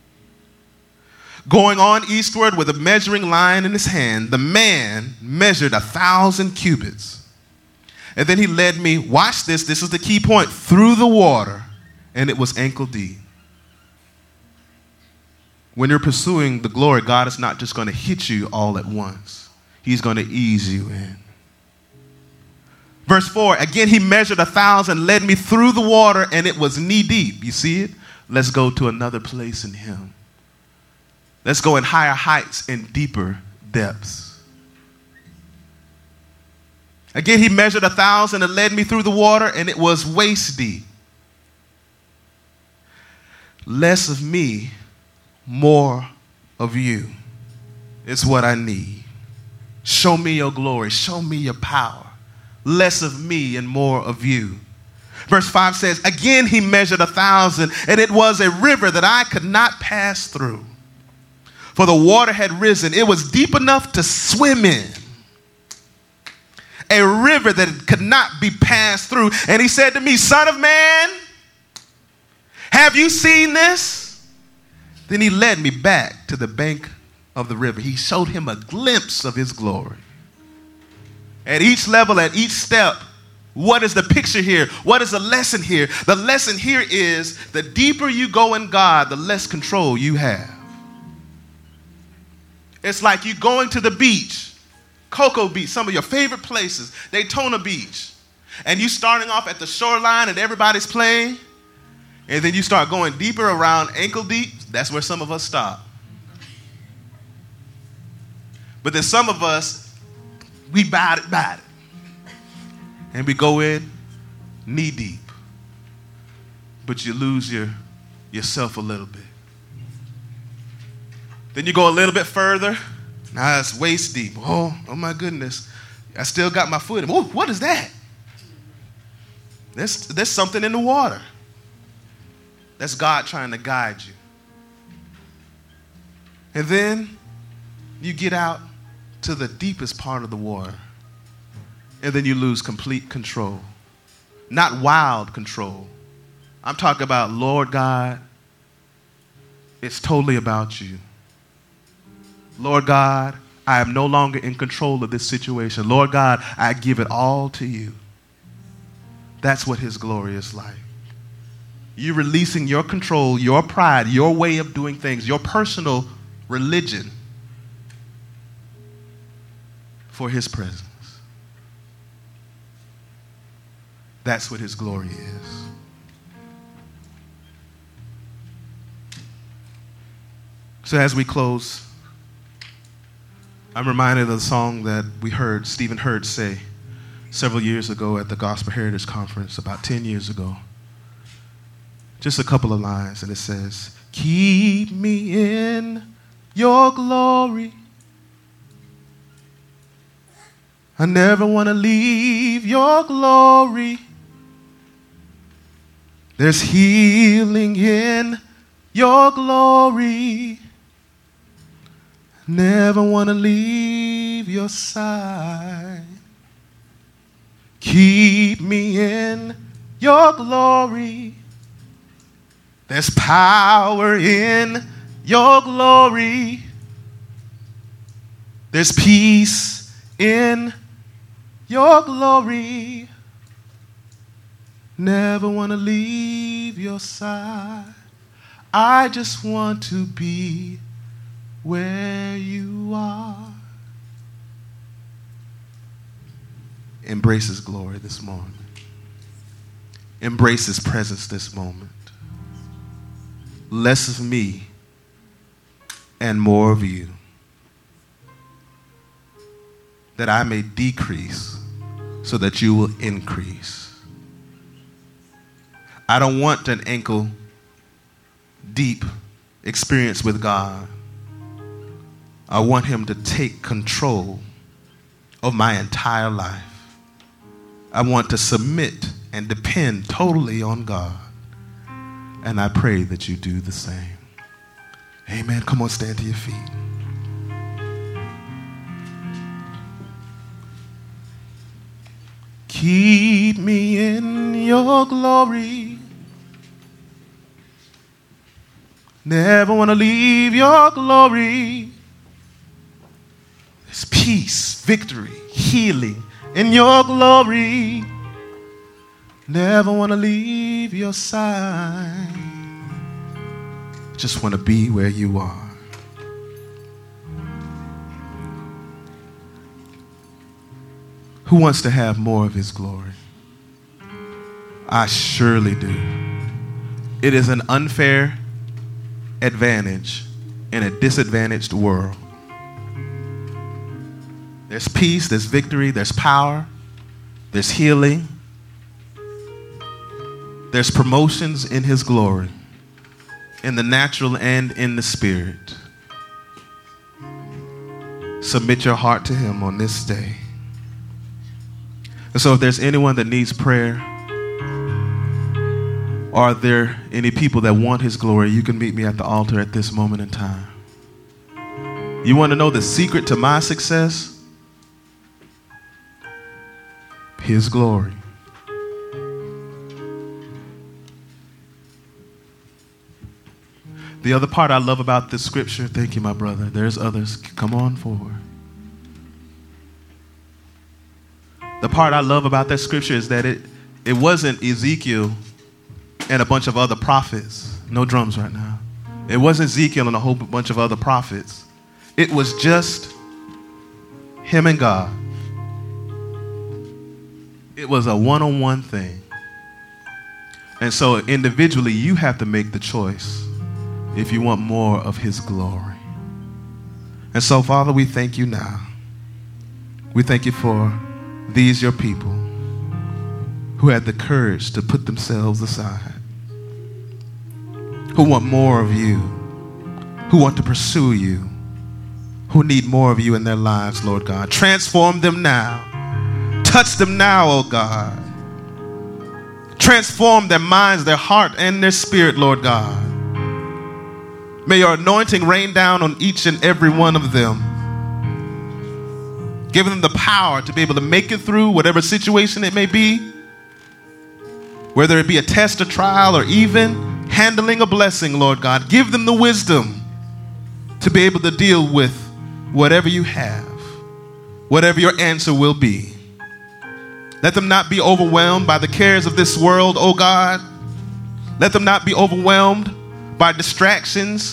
[SPEAKER 2] Going on eastward with a measuring line in his hand, the man measured 1,000 cubits. And then he led me," watch this, this is the key point, "through the water, and it was ankle deep." When you're pursuing the glory, God is not just going to hit you all at once. He's going to ease you in. Verse 4, "Again he measured 1,000, led me through the water, and it was knee deep." You see it? Let's go to another place in him. Let's go in higher heights and deeper depths. "Again he measured 1,000 and led me through the water, and it was waist deep." Less of me, more of you is what I need. Show me your glory. Show me your power. Less of me and more of you. Verse 5 says, "Again he measured 1,000, and it was a river that I could not pass through, for the water had risen. It was deep enough to swim in. A river that could not be passed through. And he said to me, 'Son of man, have you seen this?' Then he led me back to the bank of the river." He showed him a glimpse of his glory. At each level, at each step, what is the picture here? What is the lesson here? The lesson here is the deeper you go in God, the less control you have. It's like you going to the beach, Cocoa Beach, some of your favorite places, Daytona Beach, and you starting off at the shoreline and everybody's playing, and then you start going deeper around ankle deep. That's where some of us stop. But then some of us, we bite it. And we go in knee deep. But you lose yourself a little bit. Then you go a little bit further. Now it's waist deep. Oh my goodness. I still got my foot in. Oh, what is that? There's something in the water. That's God trying to guide you. And then you get out to the deepest part of the water. And then you lose complete control. Not wild control. I'm talking about, Lord God, it's totally about you. Lord God, I am no longer in control of this situation. Lord God, I give it all to you. That's what his glory is like. You releasing your control, your pride, your way of doing things, your personal religion for his presence. That's what his glory is. So as we close, I'm reminded of the song that we heard Stephen Hurd say several years ago at the Gospel Heritage Conference, about 10 years ago. Just a couple of lines, and it says, "Keep me in your glory. I never want to leave your glory. There's healing in your glory. Never want to leave your side. Keep me in your glory. There's power in your glory. There's peace in your glory. Never want to leave your side. I just want to be where you are. Embrace his glory this morning. Embrace his presence this moment. Less of me and more of you, that I may decrease so that you will increase. I don't want an ankle deep experience with God. I want him to take control of my entire life. I want to submit and depend totally on God. And I pray that you do the same. Amen. Come on, stand to your feet. Keep me in your glory. Never want to leave your glory. There's peace, victory, healing in your glory. Never want to leave your side. Just want to be where you are. Who wants to have more of his glory? I surely do. It is an unfair advantage in a disadvantaged world. There's peace, there's victory, there's power, there's healing, there's promotions in his glory, in the natural and in the spirit. Submit your heart to him on this day. And so if there's anyone that needs prayer, or are there any people that want his glory, you can meet me at the altar at this moment in time. You want to know the secret to my success? His glory. The other part I love about this scripture, thank you, my brother. There's others. Come on forward. The part I love about that scripture is that it wasn't Ezekiel and a bunch of other prophets. No drums right now. It wasn't Ezekiel and a whole bunch of other prophets. It was just him and God. It was a one-on-one thing. And so individually, you have to make the choice if you want more of his glory. And so, Father, we thank you now. We thank you for these, your people, who had the courage to put themselves aside, who want more of you, who want to pursue you, who need more of you in their lives, Lord God. Transform them now. Touch them now, oh God. Transform their minds, their heart, and their spirit, Lord God. May your anointing rain down on each and every one of them, giving them the power to be able to make it through whatever situation it may be, whether it be a test, a trial, or even handling a blessing, Lord God. Give them the wisdom to be able to deal with whatever you have, whatever your answer will be. Let them not be overwhelmed by the cares of this world, oh God. Let them not be overwhelmed by distractions.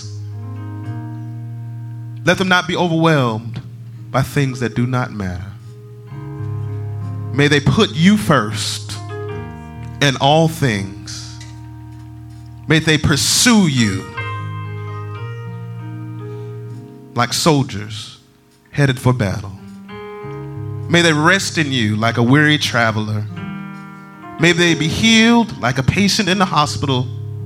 [SPEAKER 2] Let them not be overwhelmed by things that do not matter. May they put you first in all things. May they pursue you like soldiers headed for battle. May they rest in you like a weary traveler. May they be healed like a patient in the hospital.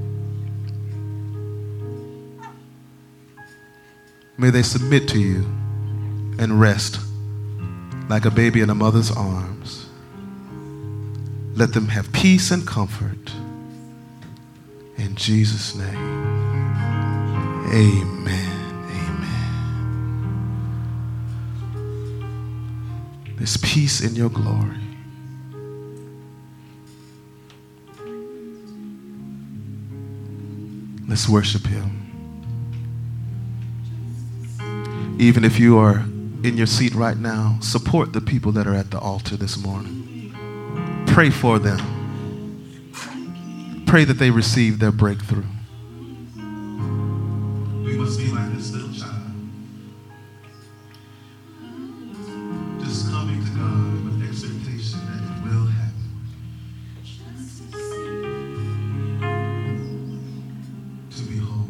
[SPEAKER 2] May they submit to you and rest like a baby in a mother's arms. Let them have peace and comfort. In Jesus' name, amen. There's peace in your glory. Let's worship him. Even if you are in your seat right now, support the people that are at the altar this morning. Pray for them. Pray that they receive their breakthrough.
[SPEAKER 1] We must be like this little child. Just coming to God with expectation that it will happen. To behold.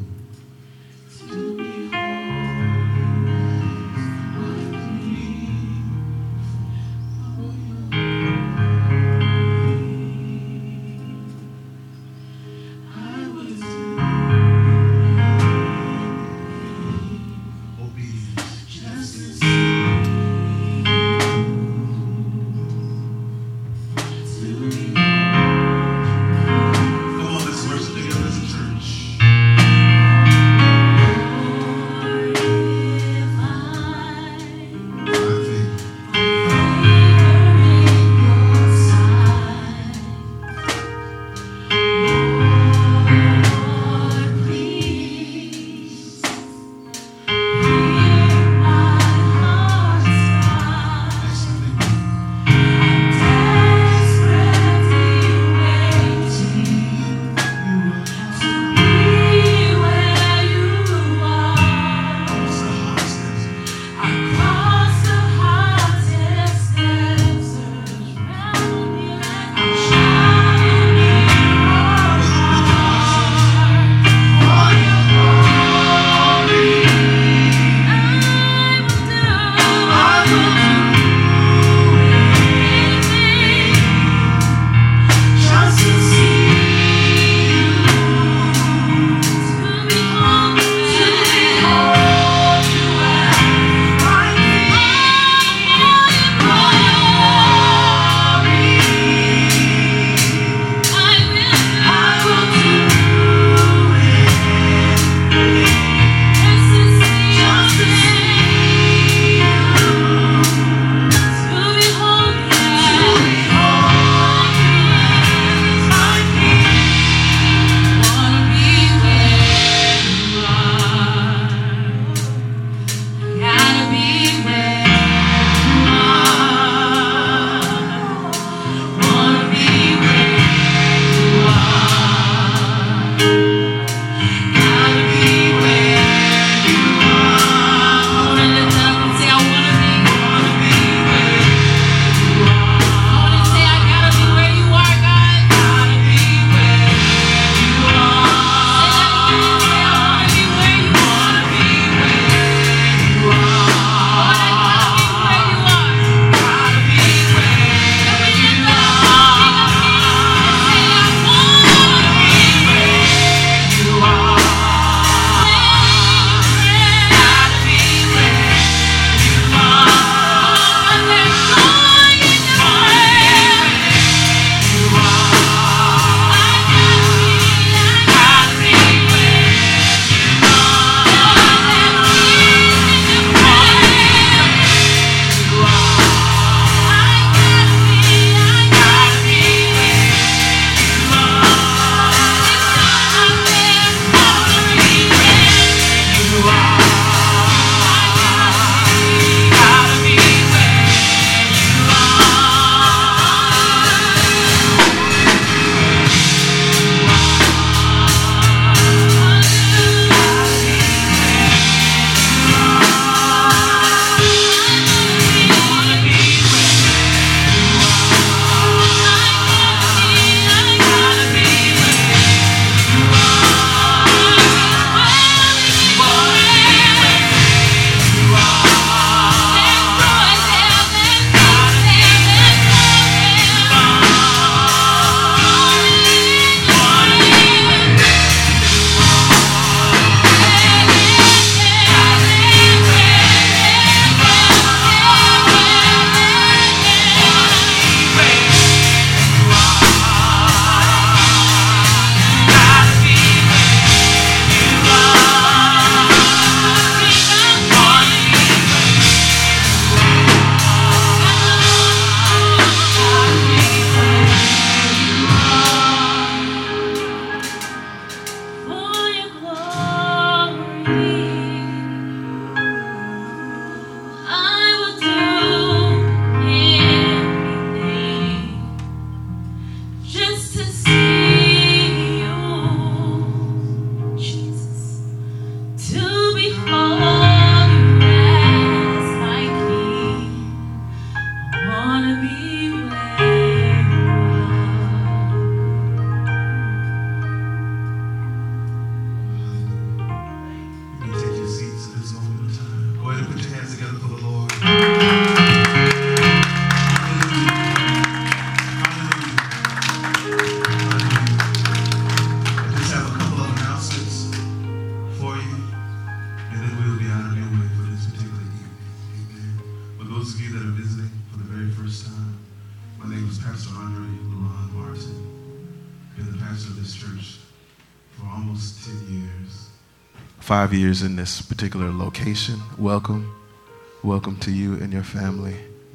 [SPEAKER 2] 5 years in this particular location. Welcome. Welcome to you and your family.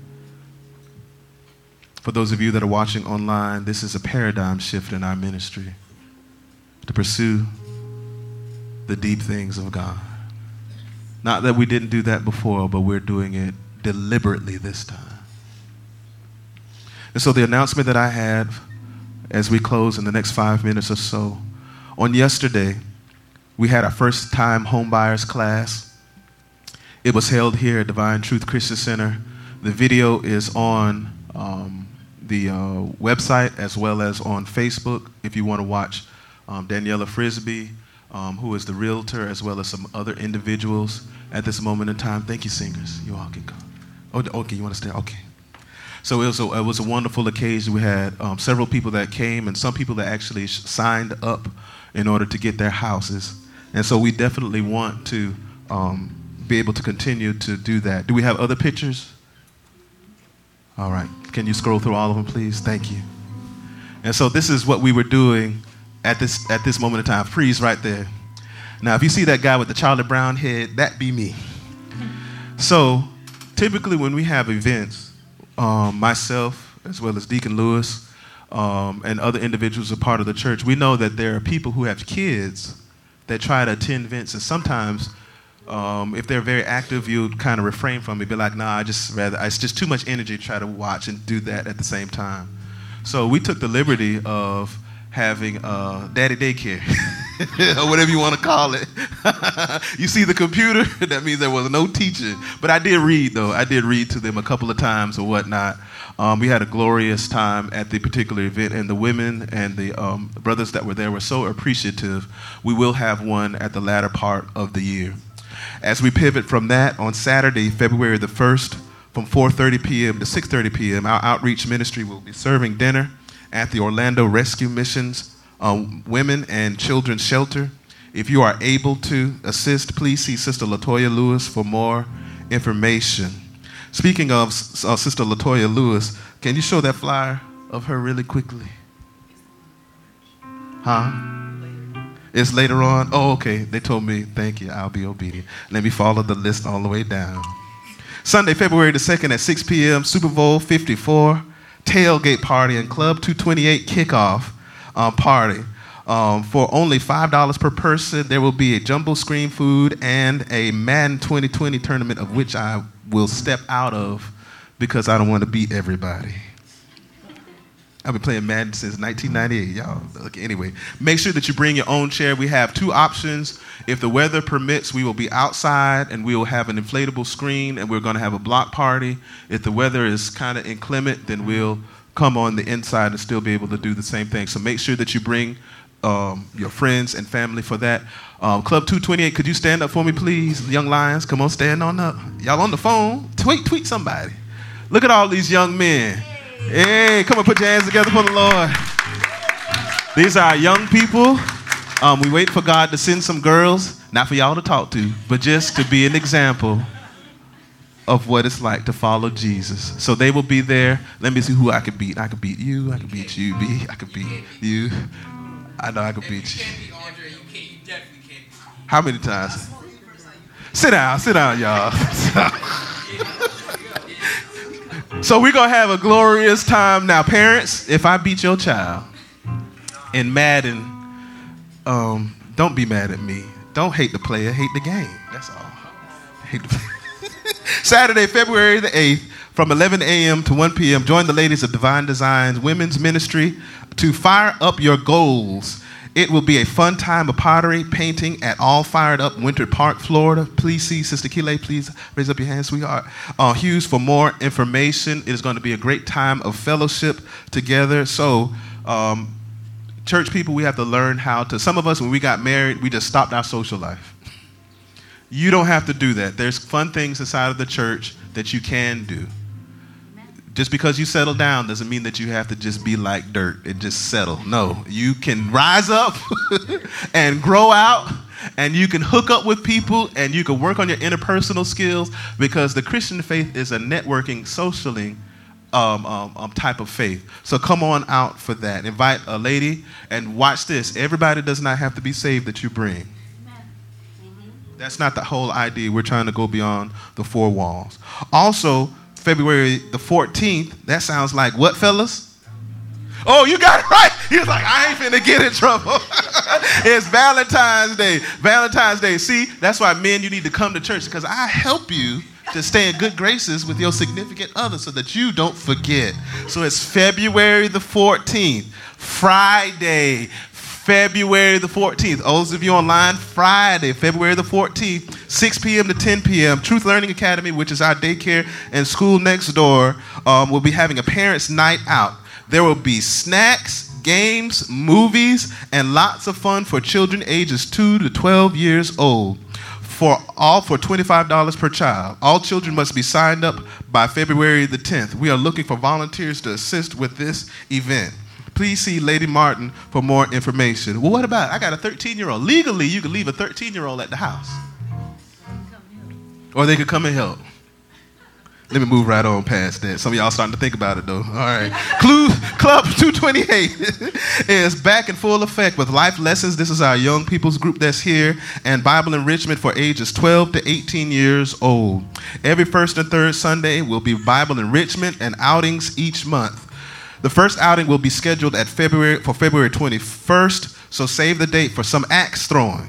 [SPEAKER 2] For those of you that are watching online, this is a paradigm shift in our ministry to pursue the deep things of God. Not that we didn't do that before, but we're doing it deliberately this time. And so the announcement that I had as we close in the next 5 minutes or so, on yesterday, we had our first time homebuyers class. It was held here at Divine Truth Christian Center. The video is on the website as well as on Facebook if you want to watch Daniela Frisbee, who is the realtor, as well as some other individuals at this moment in time. Thank you, singers. You all can come. Oh, okay, you want to stay? Okay. So it was a wonderful occasion. We had several people that came and some people that actually signed up in order to get their houses. And so we definitely want to be able to continue to do that. Do we have other pictures? All right. Can you scroll through all of them, please? Thank you. And so this is what we were doing at this moment in time. Freeze right there. Now, if you see that guy with the Charlie Brown head, that be me. So typically when we have events, myself as well as Deacon Lewis and other individuals a part of the church, we know that there are people who have kids that try to attend events, and sometimes if they're very active, you kind of refrain from it. Be like, nah, it's just too much energy to try to watch and do that at the same time. So we took the liberty of having daddy daycare, or whatever you want to call it. You see the computer? That means there was no teaching. But I did read, though. I did read to them a couple of times or whatnot. We had a glorious time at the particular event, and the women and the brothers that were there were so appreciative. We will have one at the latter part of the year. As we pivot from that, on Saturday, February the 1st, from 4:30 p.m. to 6:30 p.m., our outreach ministry will be serving dinner at the Orlando Rescue Missions Women and Children's Shelter. If you are able to assist, please see Sister Latoya Lewis for more information. Speaking of Sister Latoya Lewis, can you show that flyer of her really quickly? Huh? It's later on? Oh, okay. They told me, thank you, I'll be obedient. Let me follow the list all the way down. Sunday, February the 2nd at 6 p.m., Super Bowl 54, tailgate party and Club 228 kickoff party. For only $5 per person, there will be a jumbo screen food and a Madden 2020 tournament, of which I will step out of because I don't want to beat everybody. I've been playing Madden since 1998, y'all. Okay, anyway, make sure that you bring your own chair. We have two options. If the weather permits, we will be outside and we will have an inflatable screen and we're going to have a block party. If the weather is kind of inclement, then we'll come on the inside and still be able to do the same thing. So make sure that you bring your friends and family for that. Club 228, could you stand up for me, please? Young Lions, come on, stand on up. Y'all on the phone? Tweet somebody. Look at all these young men. Hey, come on, put your hands together for the Lord. These are our young people. We wait for God to send some girls, not for y'all to talk to, but just to be an example of what it's like to follow Jesus. So they will be there. Let me see who I could beat. I could beat you. I could beat you, B. I could beat you. I know I could beat you. How many times? Sit down, y'all. So we're going to have a glorious time. Now, parents, if I beat your child in Madden, don't be mad at me. Don't hate the player, hate the game. That's all. Hate the player. Saturday, February the 8th, from 11 a.m. to 1 p.m., join the ladies of Divine Designs Women's Ministry to fire up your goals. It will be a fun time of pottery, painting at All Fired Up Winter Park, Florida. Please see Sister Kile. Please raise up your hand, sweetheart. Hughes, for more information. It is going to be a great time of fellowship together. So, church people, we have to learn how to. Some of us, when we got married, we just stopped our social life. You don't have to do that. There's fun things inside of the church that you can do. Just because you settle down doesn't mean that you have to just be like dirt and just settle. No, you can rise up and grow out, and you can hook up with people, and you can work on your interpersonal skills, because the Christian faith is a networking, socialing type of faith. So come on out for that. Invite a lady, and watch this. Everybody does not have to be saved that you bring. That's not the whole idea. We're trying to go beyond the four walls. Also, February the 14th, that sounds like what, fellas? Oh, you got it right. He was like, I ain't finna get in trouble. It's Valentine's Day. Valentine's Day. See, that's why, men, you need to come to church, because I help you to stay in good graces with your significant other so that you don't forget. So it's February the 14th, Friday, February the 14th. Those of you online, Friday, February the 14th, 6 p.m. to 10 p.m. Truth Learning Academy, which is our daycare and school next door, will be having a parents' night out. There will be snacks, games, movies, and lots of fun for children ages 2 to 12 years old. For $25 per child. All children must be signed up by February the 10th. We are looking for volunteers to assist with this event. Please see Lady Martin for more information. Well, what about, I got a 13-year-old. Legally, you can leave a 13-year-old at the house. Or they could come and help. Let me move right on past that. Some of y'all starting to think about it, though. All right. Club 228 is back in full effect with life lessons. This is our young people's group that's here, and Bible enrichment for ages 12 to 18 years old. Every first and third Sunday will be Bible enrichment and outings each month. The first outing will be scheduled for February 21st, so save the date for some axe throwing.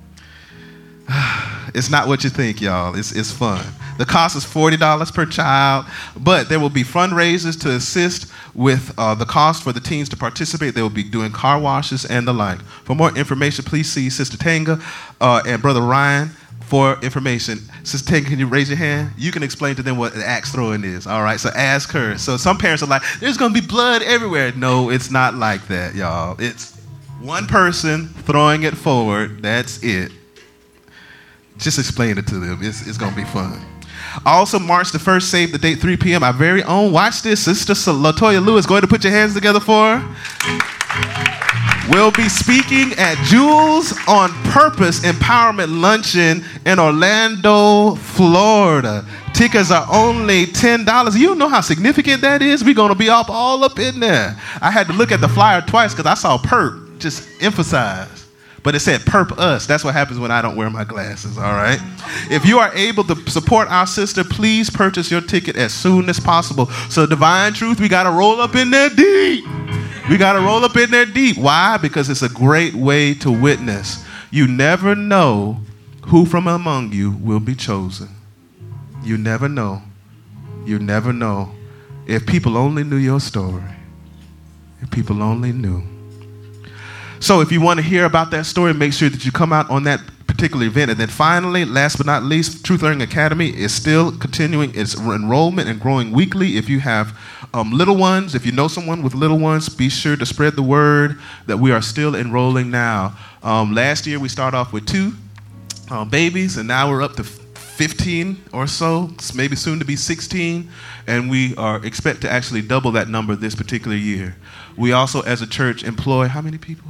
[SPEAKER 2] It's not what you think, y'all. It's fun. The cost is $40 per child, but there will be fundraisers to assist with the cost for the teens to participate. They will be doing car washes and the like. For more information, please see Sister Tanga and Brother Ryan for information. Sister Tanga, can you raise your hand? You can explain to them what the axe throwing is. All right, so ask her. So some parents are like, there's going to be blood everywhere. No, it's not like that, y'all. It's one person throwing it forward. That's it. Just explain it to them. It's going to be fun. Also, March the 1st, save the date, 3 p.m. Our very own, watch this, Sister Latoya Lewis, going to put your hands together for her. We'll be speaking at Jewels on Purpose Empowerment Luncheon in Orlando, Florida. Tickets are only $10. You know how significant that is? We're going to be all up in there. I had to look at the flyer twice because I saw PERP, just emphasized. But it said perp us. That's what happens when I don't wear my glasses, all right? If you are able to support our sister, please purchase your ticket as soon as possible. So Divine Truth, we got to roll up in there deep. We got to roll up in there deep. Why? Because it's a great way to witness. You never know who from among you will be chosen. You never know. You never know. If people only knew your story. If people only knew. So if you want to hear about that story, make sure that you come out on that particular event. And then finally, last but not least, Truth Learning Academy is still continuing its enrollment and growing weekly. If you have little ones, if you know someone with little ones, be sure to spread the word that we are still enrolling now. Last year, we started off with 2 babies, and now we're up to 15 or so, maybe soon to be 16, and we expect to actually double that number this particular year. We also, as a church, employ how many people?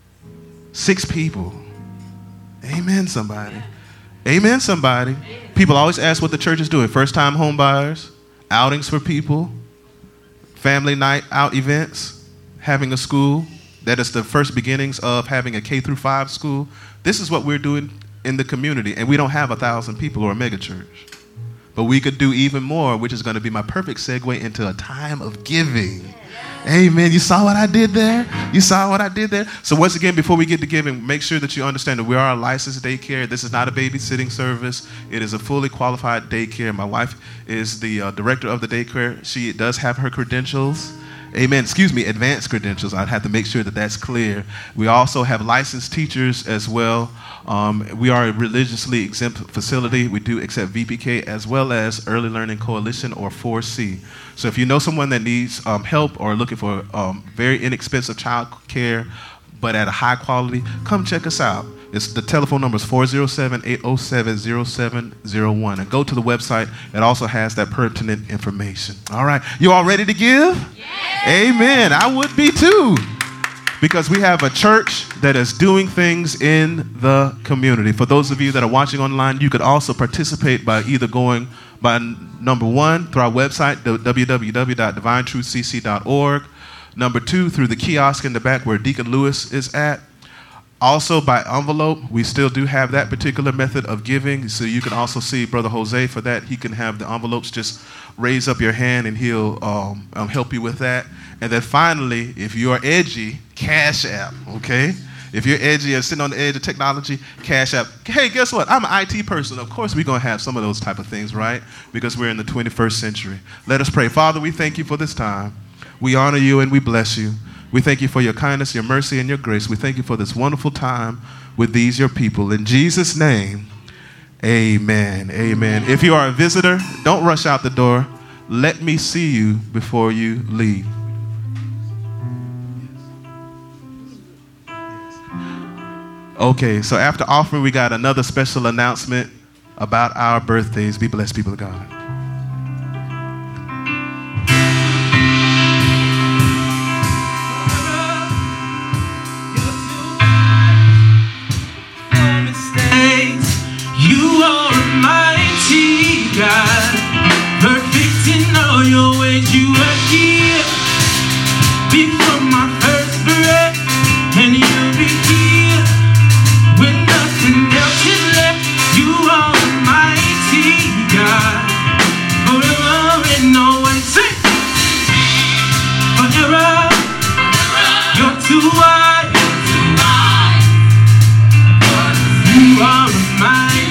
[SPEAKER 2] 6 people. Amen, somebody. Amen, somebody. People always ask what the church is doing. First-time home buyers, outings for people, family night out events, having a school. That is the first beginnings of having a K-5 school. This is what we're doing in the community, and we don't have 1,000 people or a mega church. But we could do even more, which is going to be my perfect segue into a time of giving. Amen. You saw what I did there? You saw what I did there? So once again, before we get to giving, make sure that you understand that we are a licensed daycare. This is not a babysitting service. It is a fully qualified daycare. My wife is the director of the daycare. She does have her credentials. Amen. Advanced credentials. I'd have to make sure that that's clear. We also have licensed teachers as well. We are a religiously exempt facility. We do accept VPK as well as Early Learning Coalition or 4C. So if you know someone that needs help or looking for very inexpensive child care, but at a high quality, come check us out. The telephone number is 407-807-0701. And go to the website. It also has that pertinent information. All right. You all ready to give? Yeah. Amen. I would be too. Because we have a church that is doing things in the community. For those of you that are watching online, you could also participate by either going by number 1 through our website, www.divinetruthcc.org. Number 2, through the kiosk in the back where Deacon Lewis is at. Also, by envelope, we still do have that particular method of giving. So you can also see Brother Jose for that. He can have the envelopes. Just raise up your hand and he'll help you with that. And then finally, if you're edgy, Cash App, okay? If you're edgy and sitting on the edge of technology, Cash App. Hey, guess what? I'm an IT person. Of course, we're going to have some of those type of things, right? Because we're in the 21st century. Let us pray. Father, we thank you for this time. We honor you and we bless you. We thank you for your kindness, your mercy, and your grace. We thank you for this wonderful time with these, your people. In Jesus' name, amen. Amen. If you are a visitor, don't rush out the door. Let me see you before you leave. Okay, so after offering, we got another special announcement about our birthdays. Be blessed, people of God.
[SPEAKER 3] You are a mighty God, perfect in all your ways. You are here before my first breath, and you'll be here when nothing else is left. You are a mighty God, forever and always. Sing! Forever, you're too wide. You are a mighty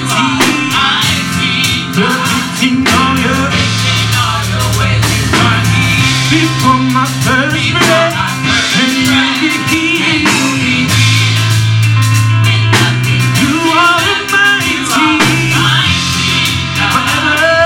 [SPEAKER 3] before my first breath, and you'll be here. You are almighty, forever.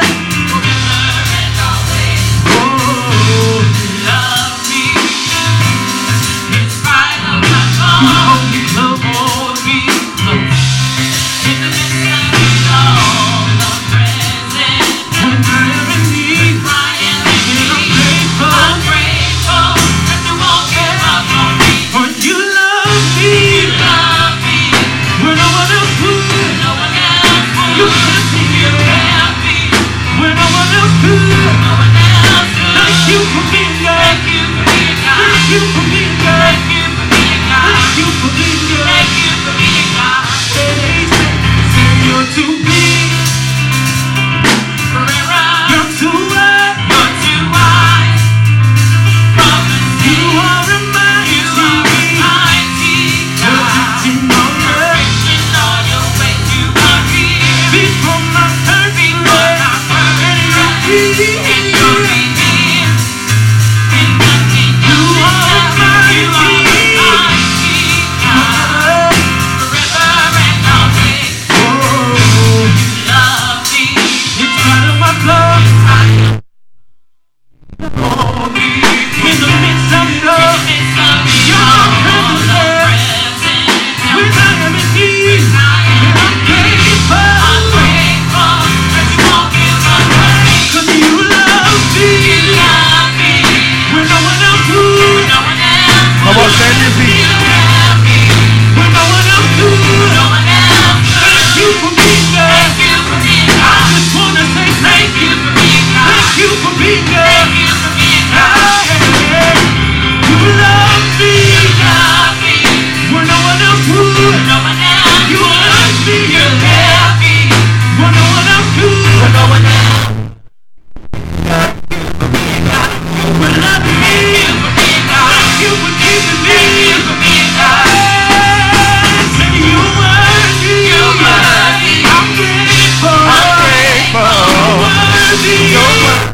[SPEAKER 3] Oh, love me in spite of my faults. You hold me close in the midst of it all. The present when I am in need. I'm grateful that you won't give up on me. For you love me. You love me. When no one else would. No one else would. You kept me. You kept me. When no one else could. No one else could. Thank you for being God. Thank you for being God. Thank you for being God. Thank you for being God. Thank you for being God. Thank you for being God. Say you're too big. Forever. You're too wide. You're too wide. You are a mighty God. Perfect in all your ways. You are here before my first breath, and you'll be here. You are a mighty God, forever and always. Oh, you love me in spite of my flaws. In the midst of it all, you're present when I am in need, and I'm grateful that you won't give up on me. 'Cause you love me when no one else would.
[SPEAKER 2] Come on, stand your feet.
[SPEAKER 3] When no one else could. Thank you for being God. I just wanna say thank you for being God. Thank you for being God. You love me when no one else would. You love me when no one else could. When I believe, thank you for keeping me. Say you're worthy. I'm grateful. You're worthy.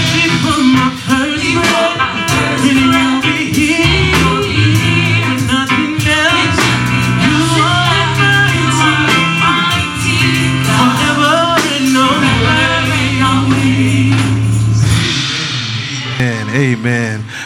[SPEAKER 3] When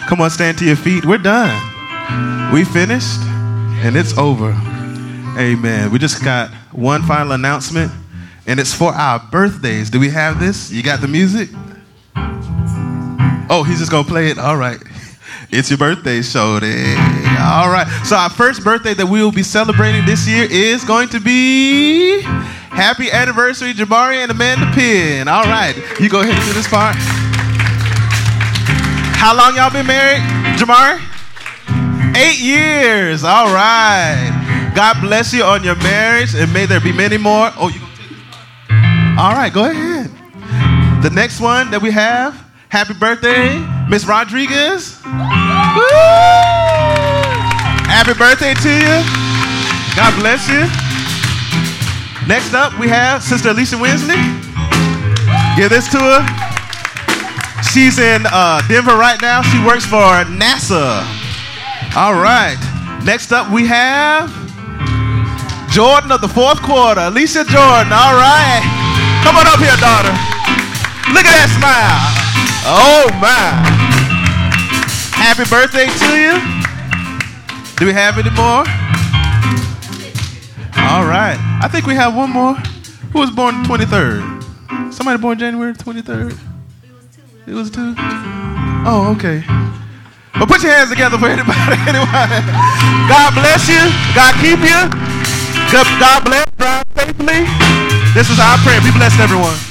[SPEAKER 2] Come on, stand to your feet. We're done. We finished, and it's over. Amen. We just got one final announcement, and it's for our birthdays. Do we have this? You got the music? Oh, he's just going to play it? All right. It's your birthday show then. All right. So our first birthday that we will be celebrating this year is going to be happy anniversary, Jabari and Amanda Penn. All right. You go ahead and do this part. How long y'all been married, Jamari? 8 years. All right. God bless you on your marriage, and may there be many more. Oh, you gonna take this part? All right, go ahead. The next one that we have, happy birthday, Miss Rodriguez. Woo! Happy birthday to you. God bless you. Next up, we have Sister Alicia Winsley. Give this to her. She's in Denver right now. She works for NASA. All right. Next up, we have Jordan of the fourth quarter. Alicia Jordan. All right. Come on up here, daughter. Look at that smile. Oh, my. Happy birthday to you. Do we have any more? All right. I think we have one more. Who was born 23rd? Somebody born January 23rd? It was two. Oh, okay. Well, put your hands together for anybody. God bless you. God keep you. God bless. Drive safely. This is our prayer. Be blessed, everyone.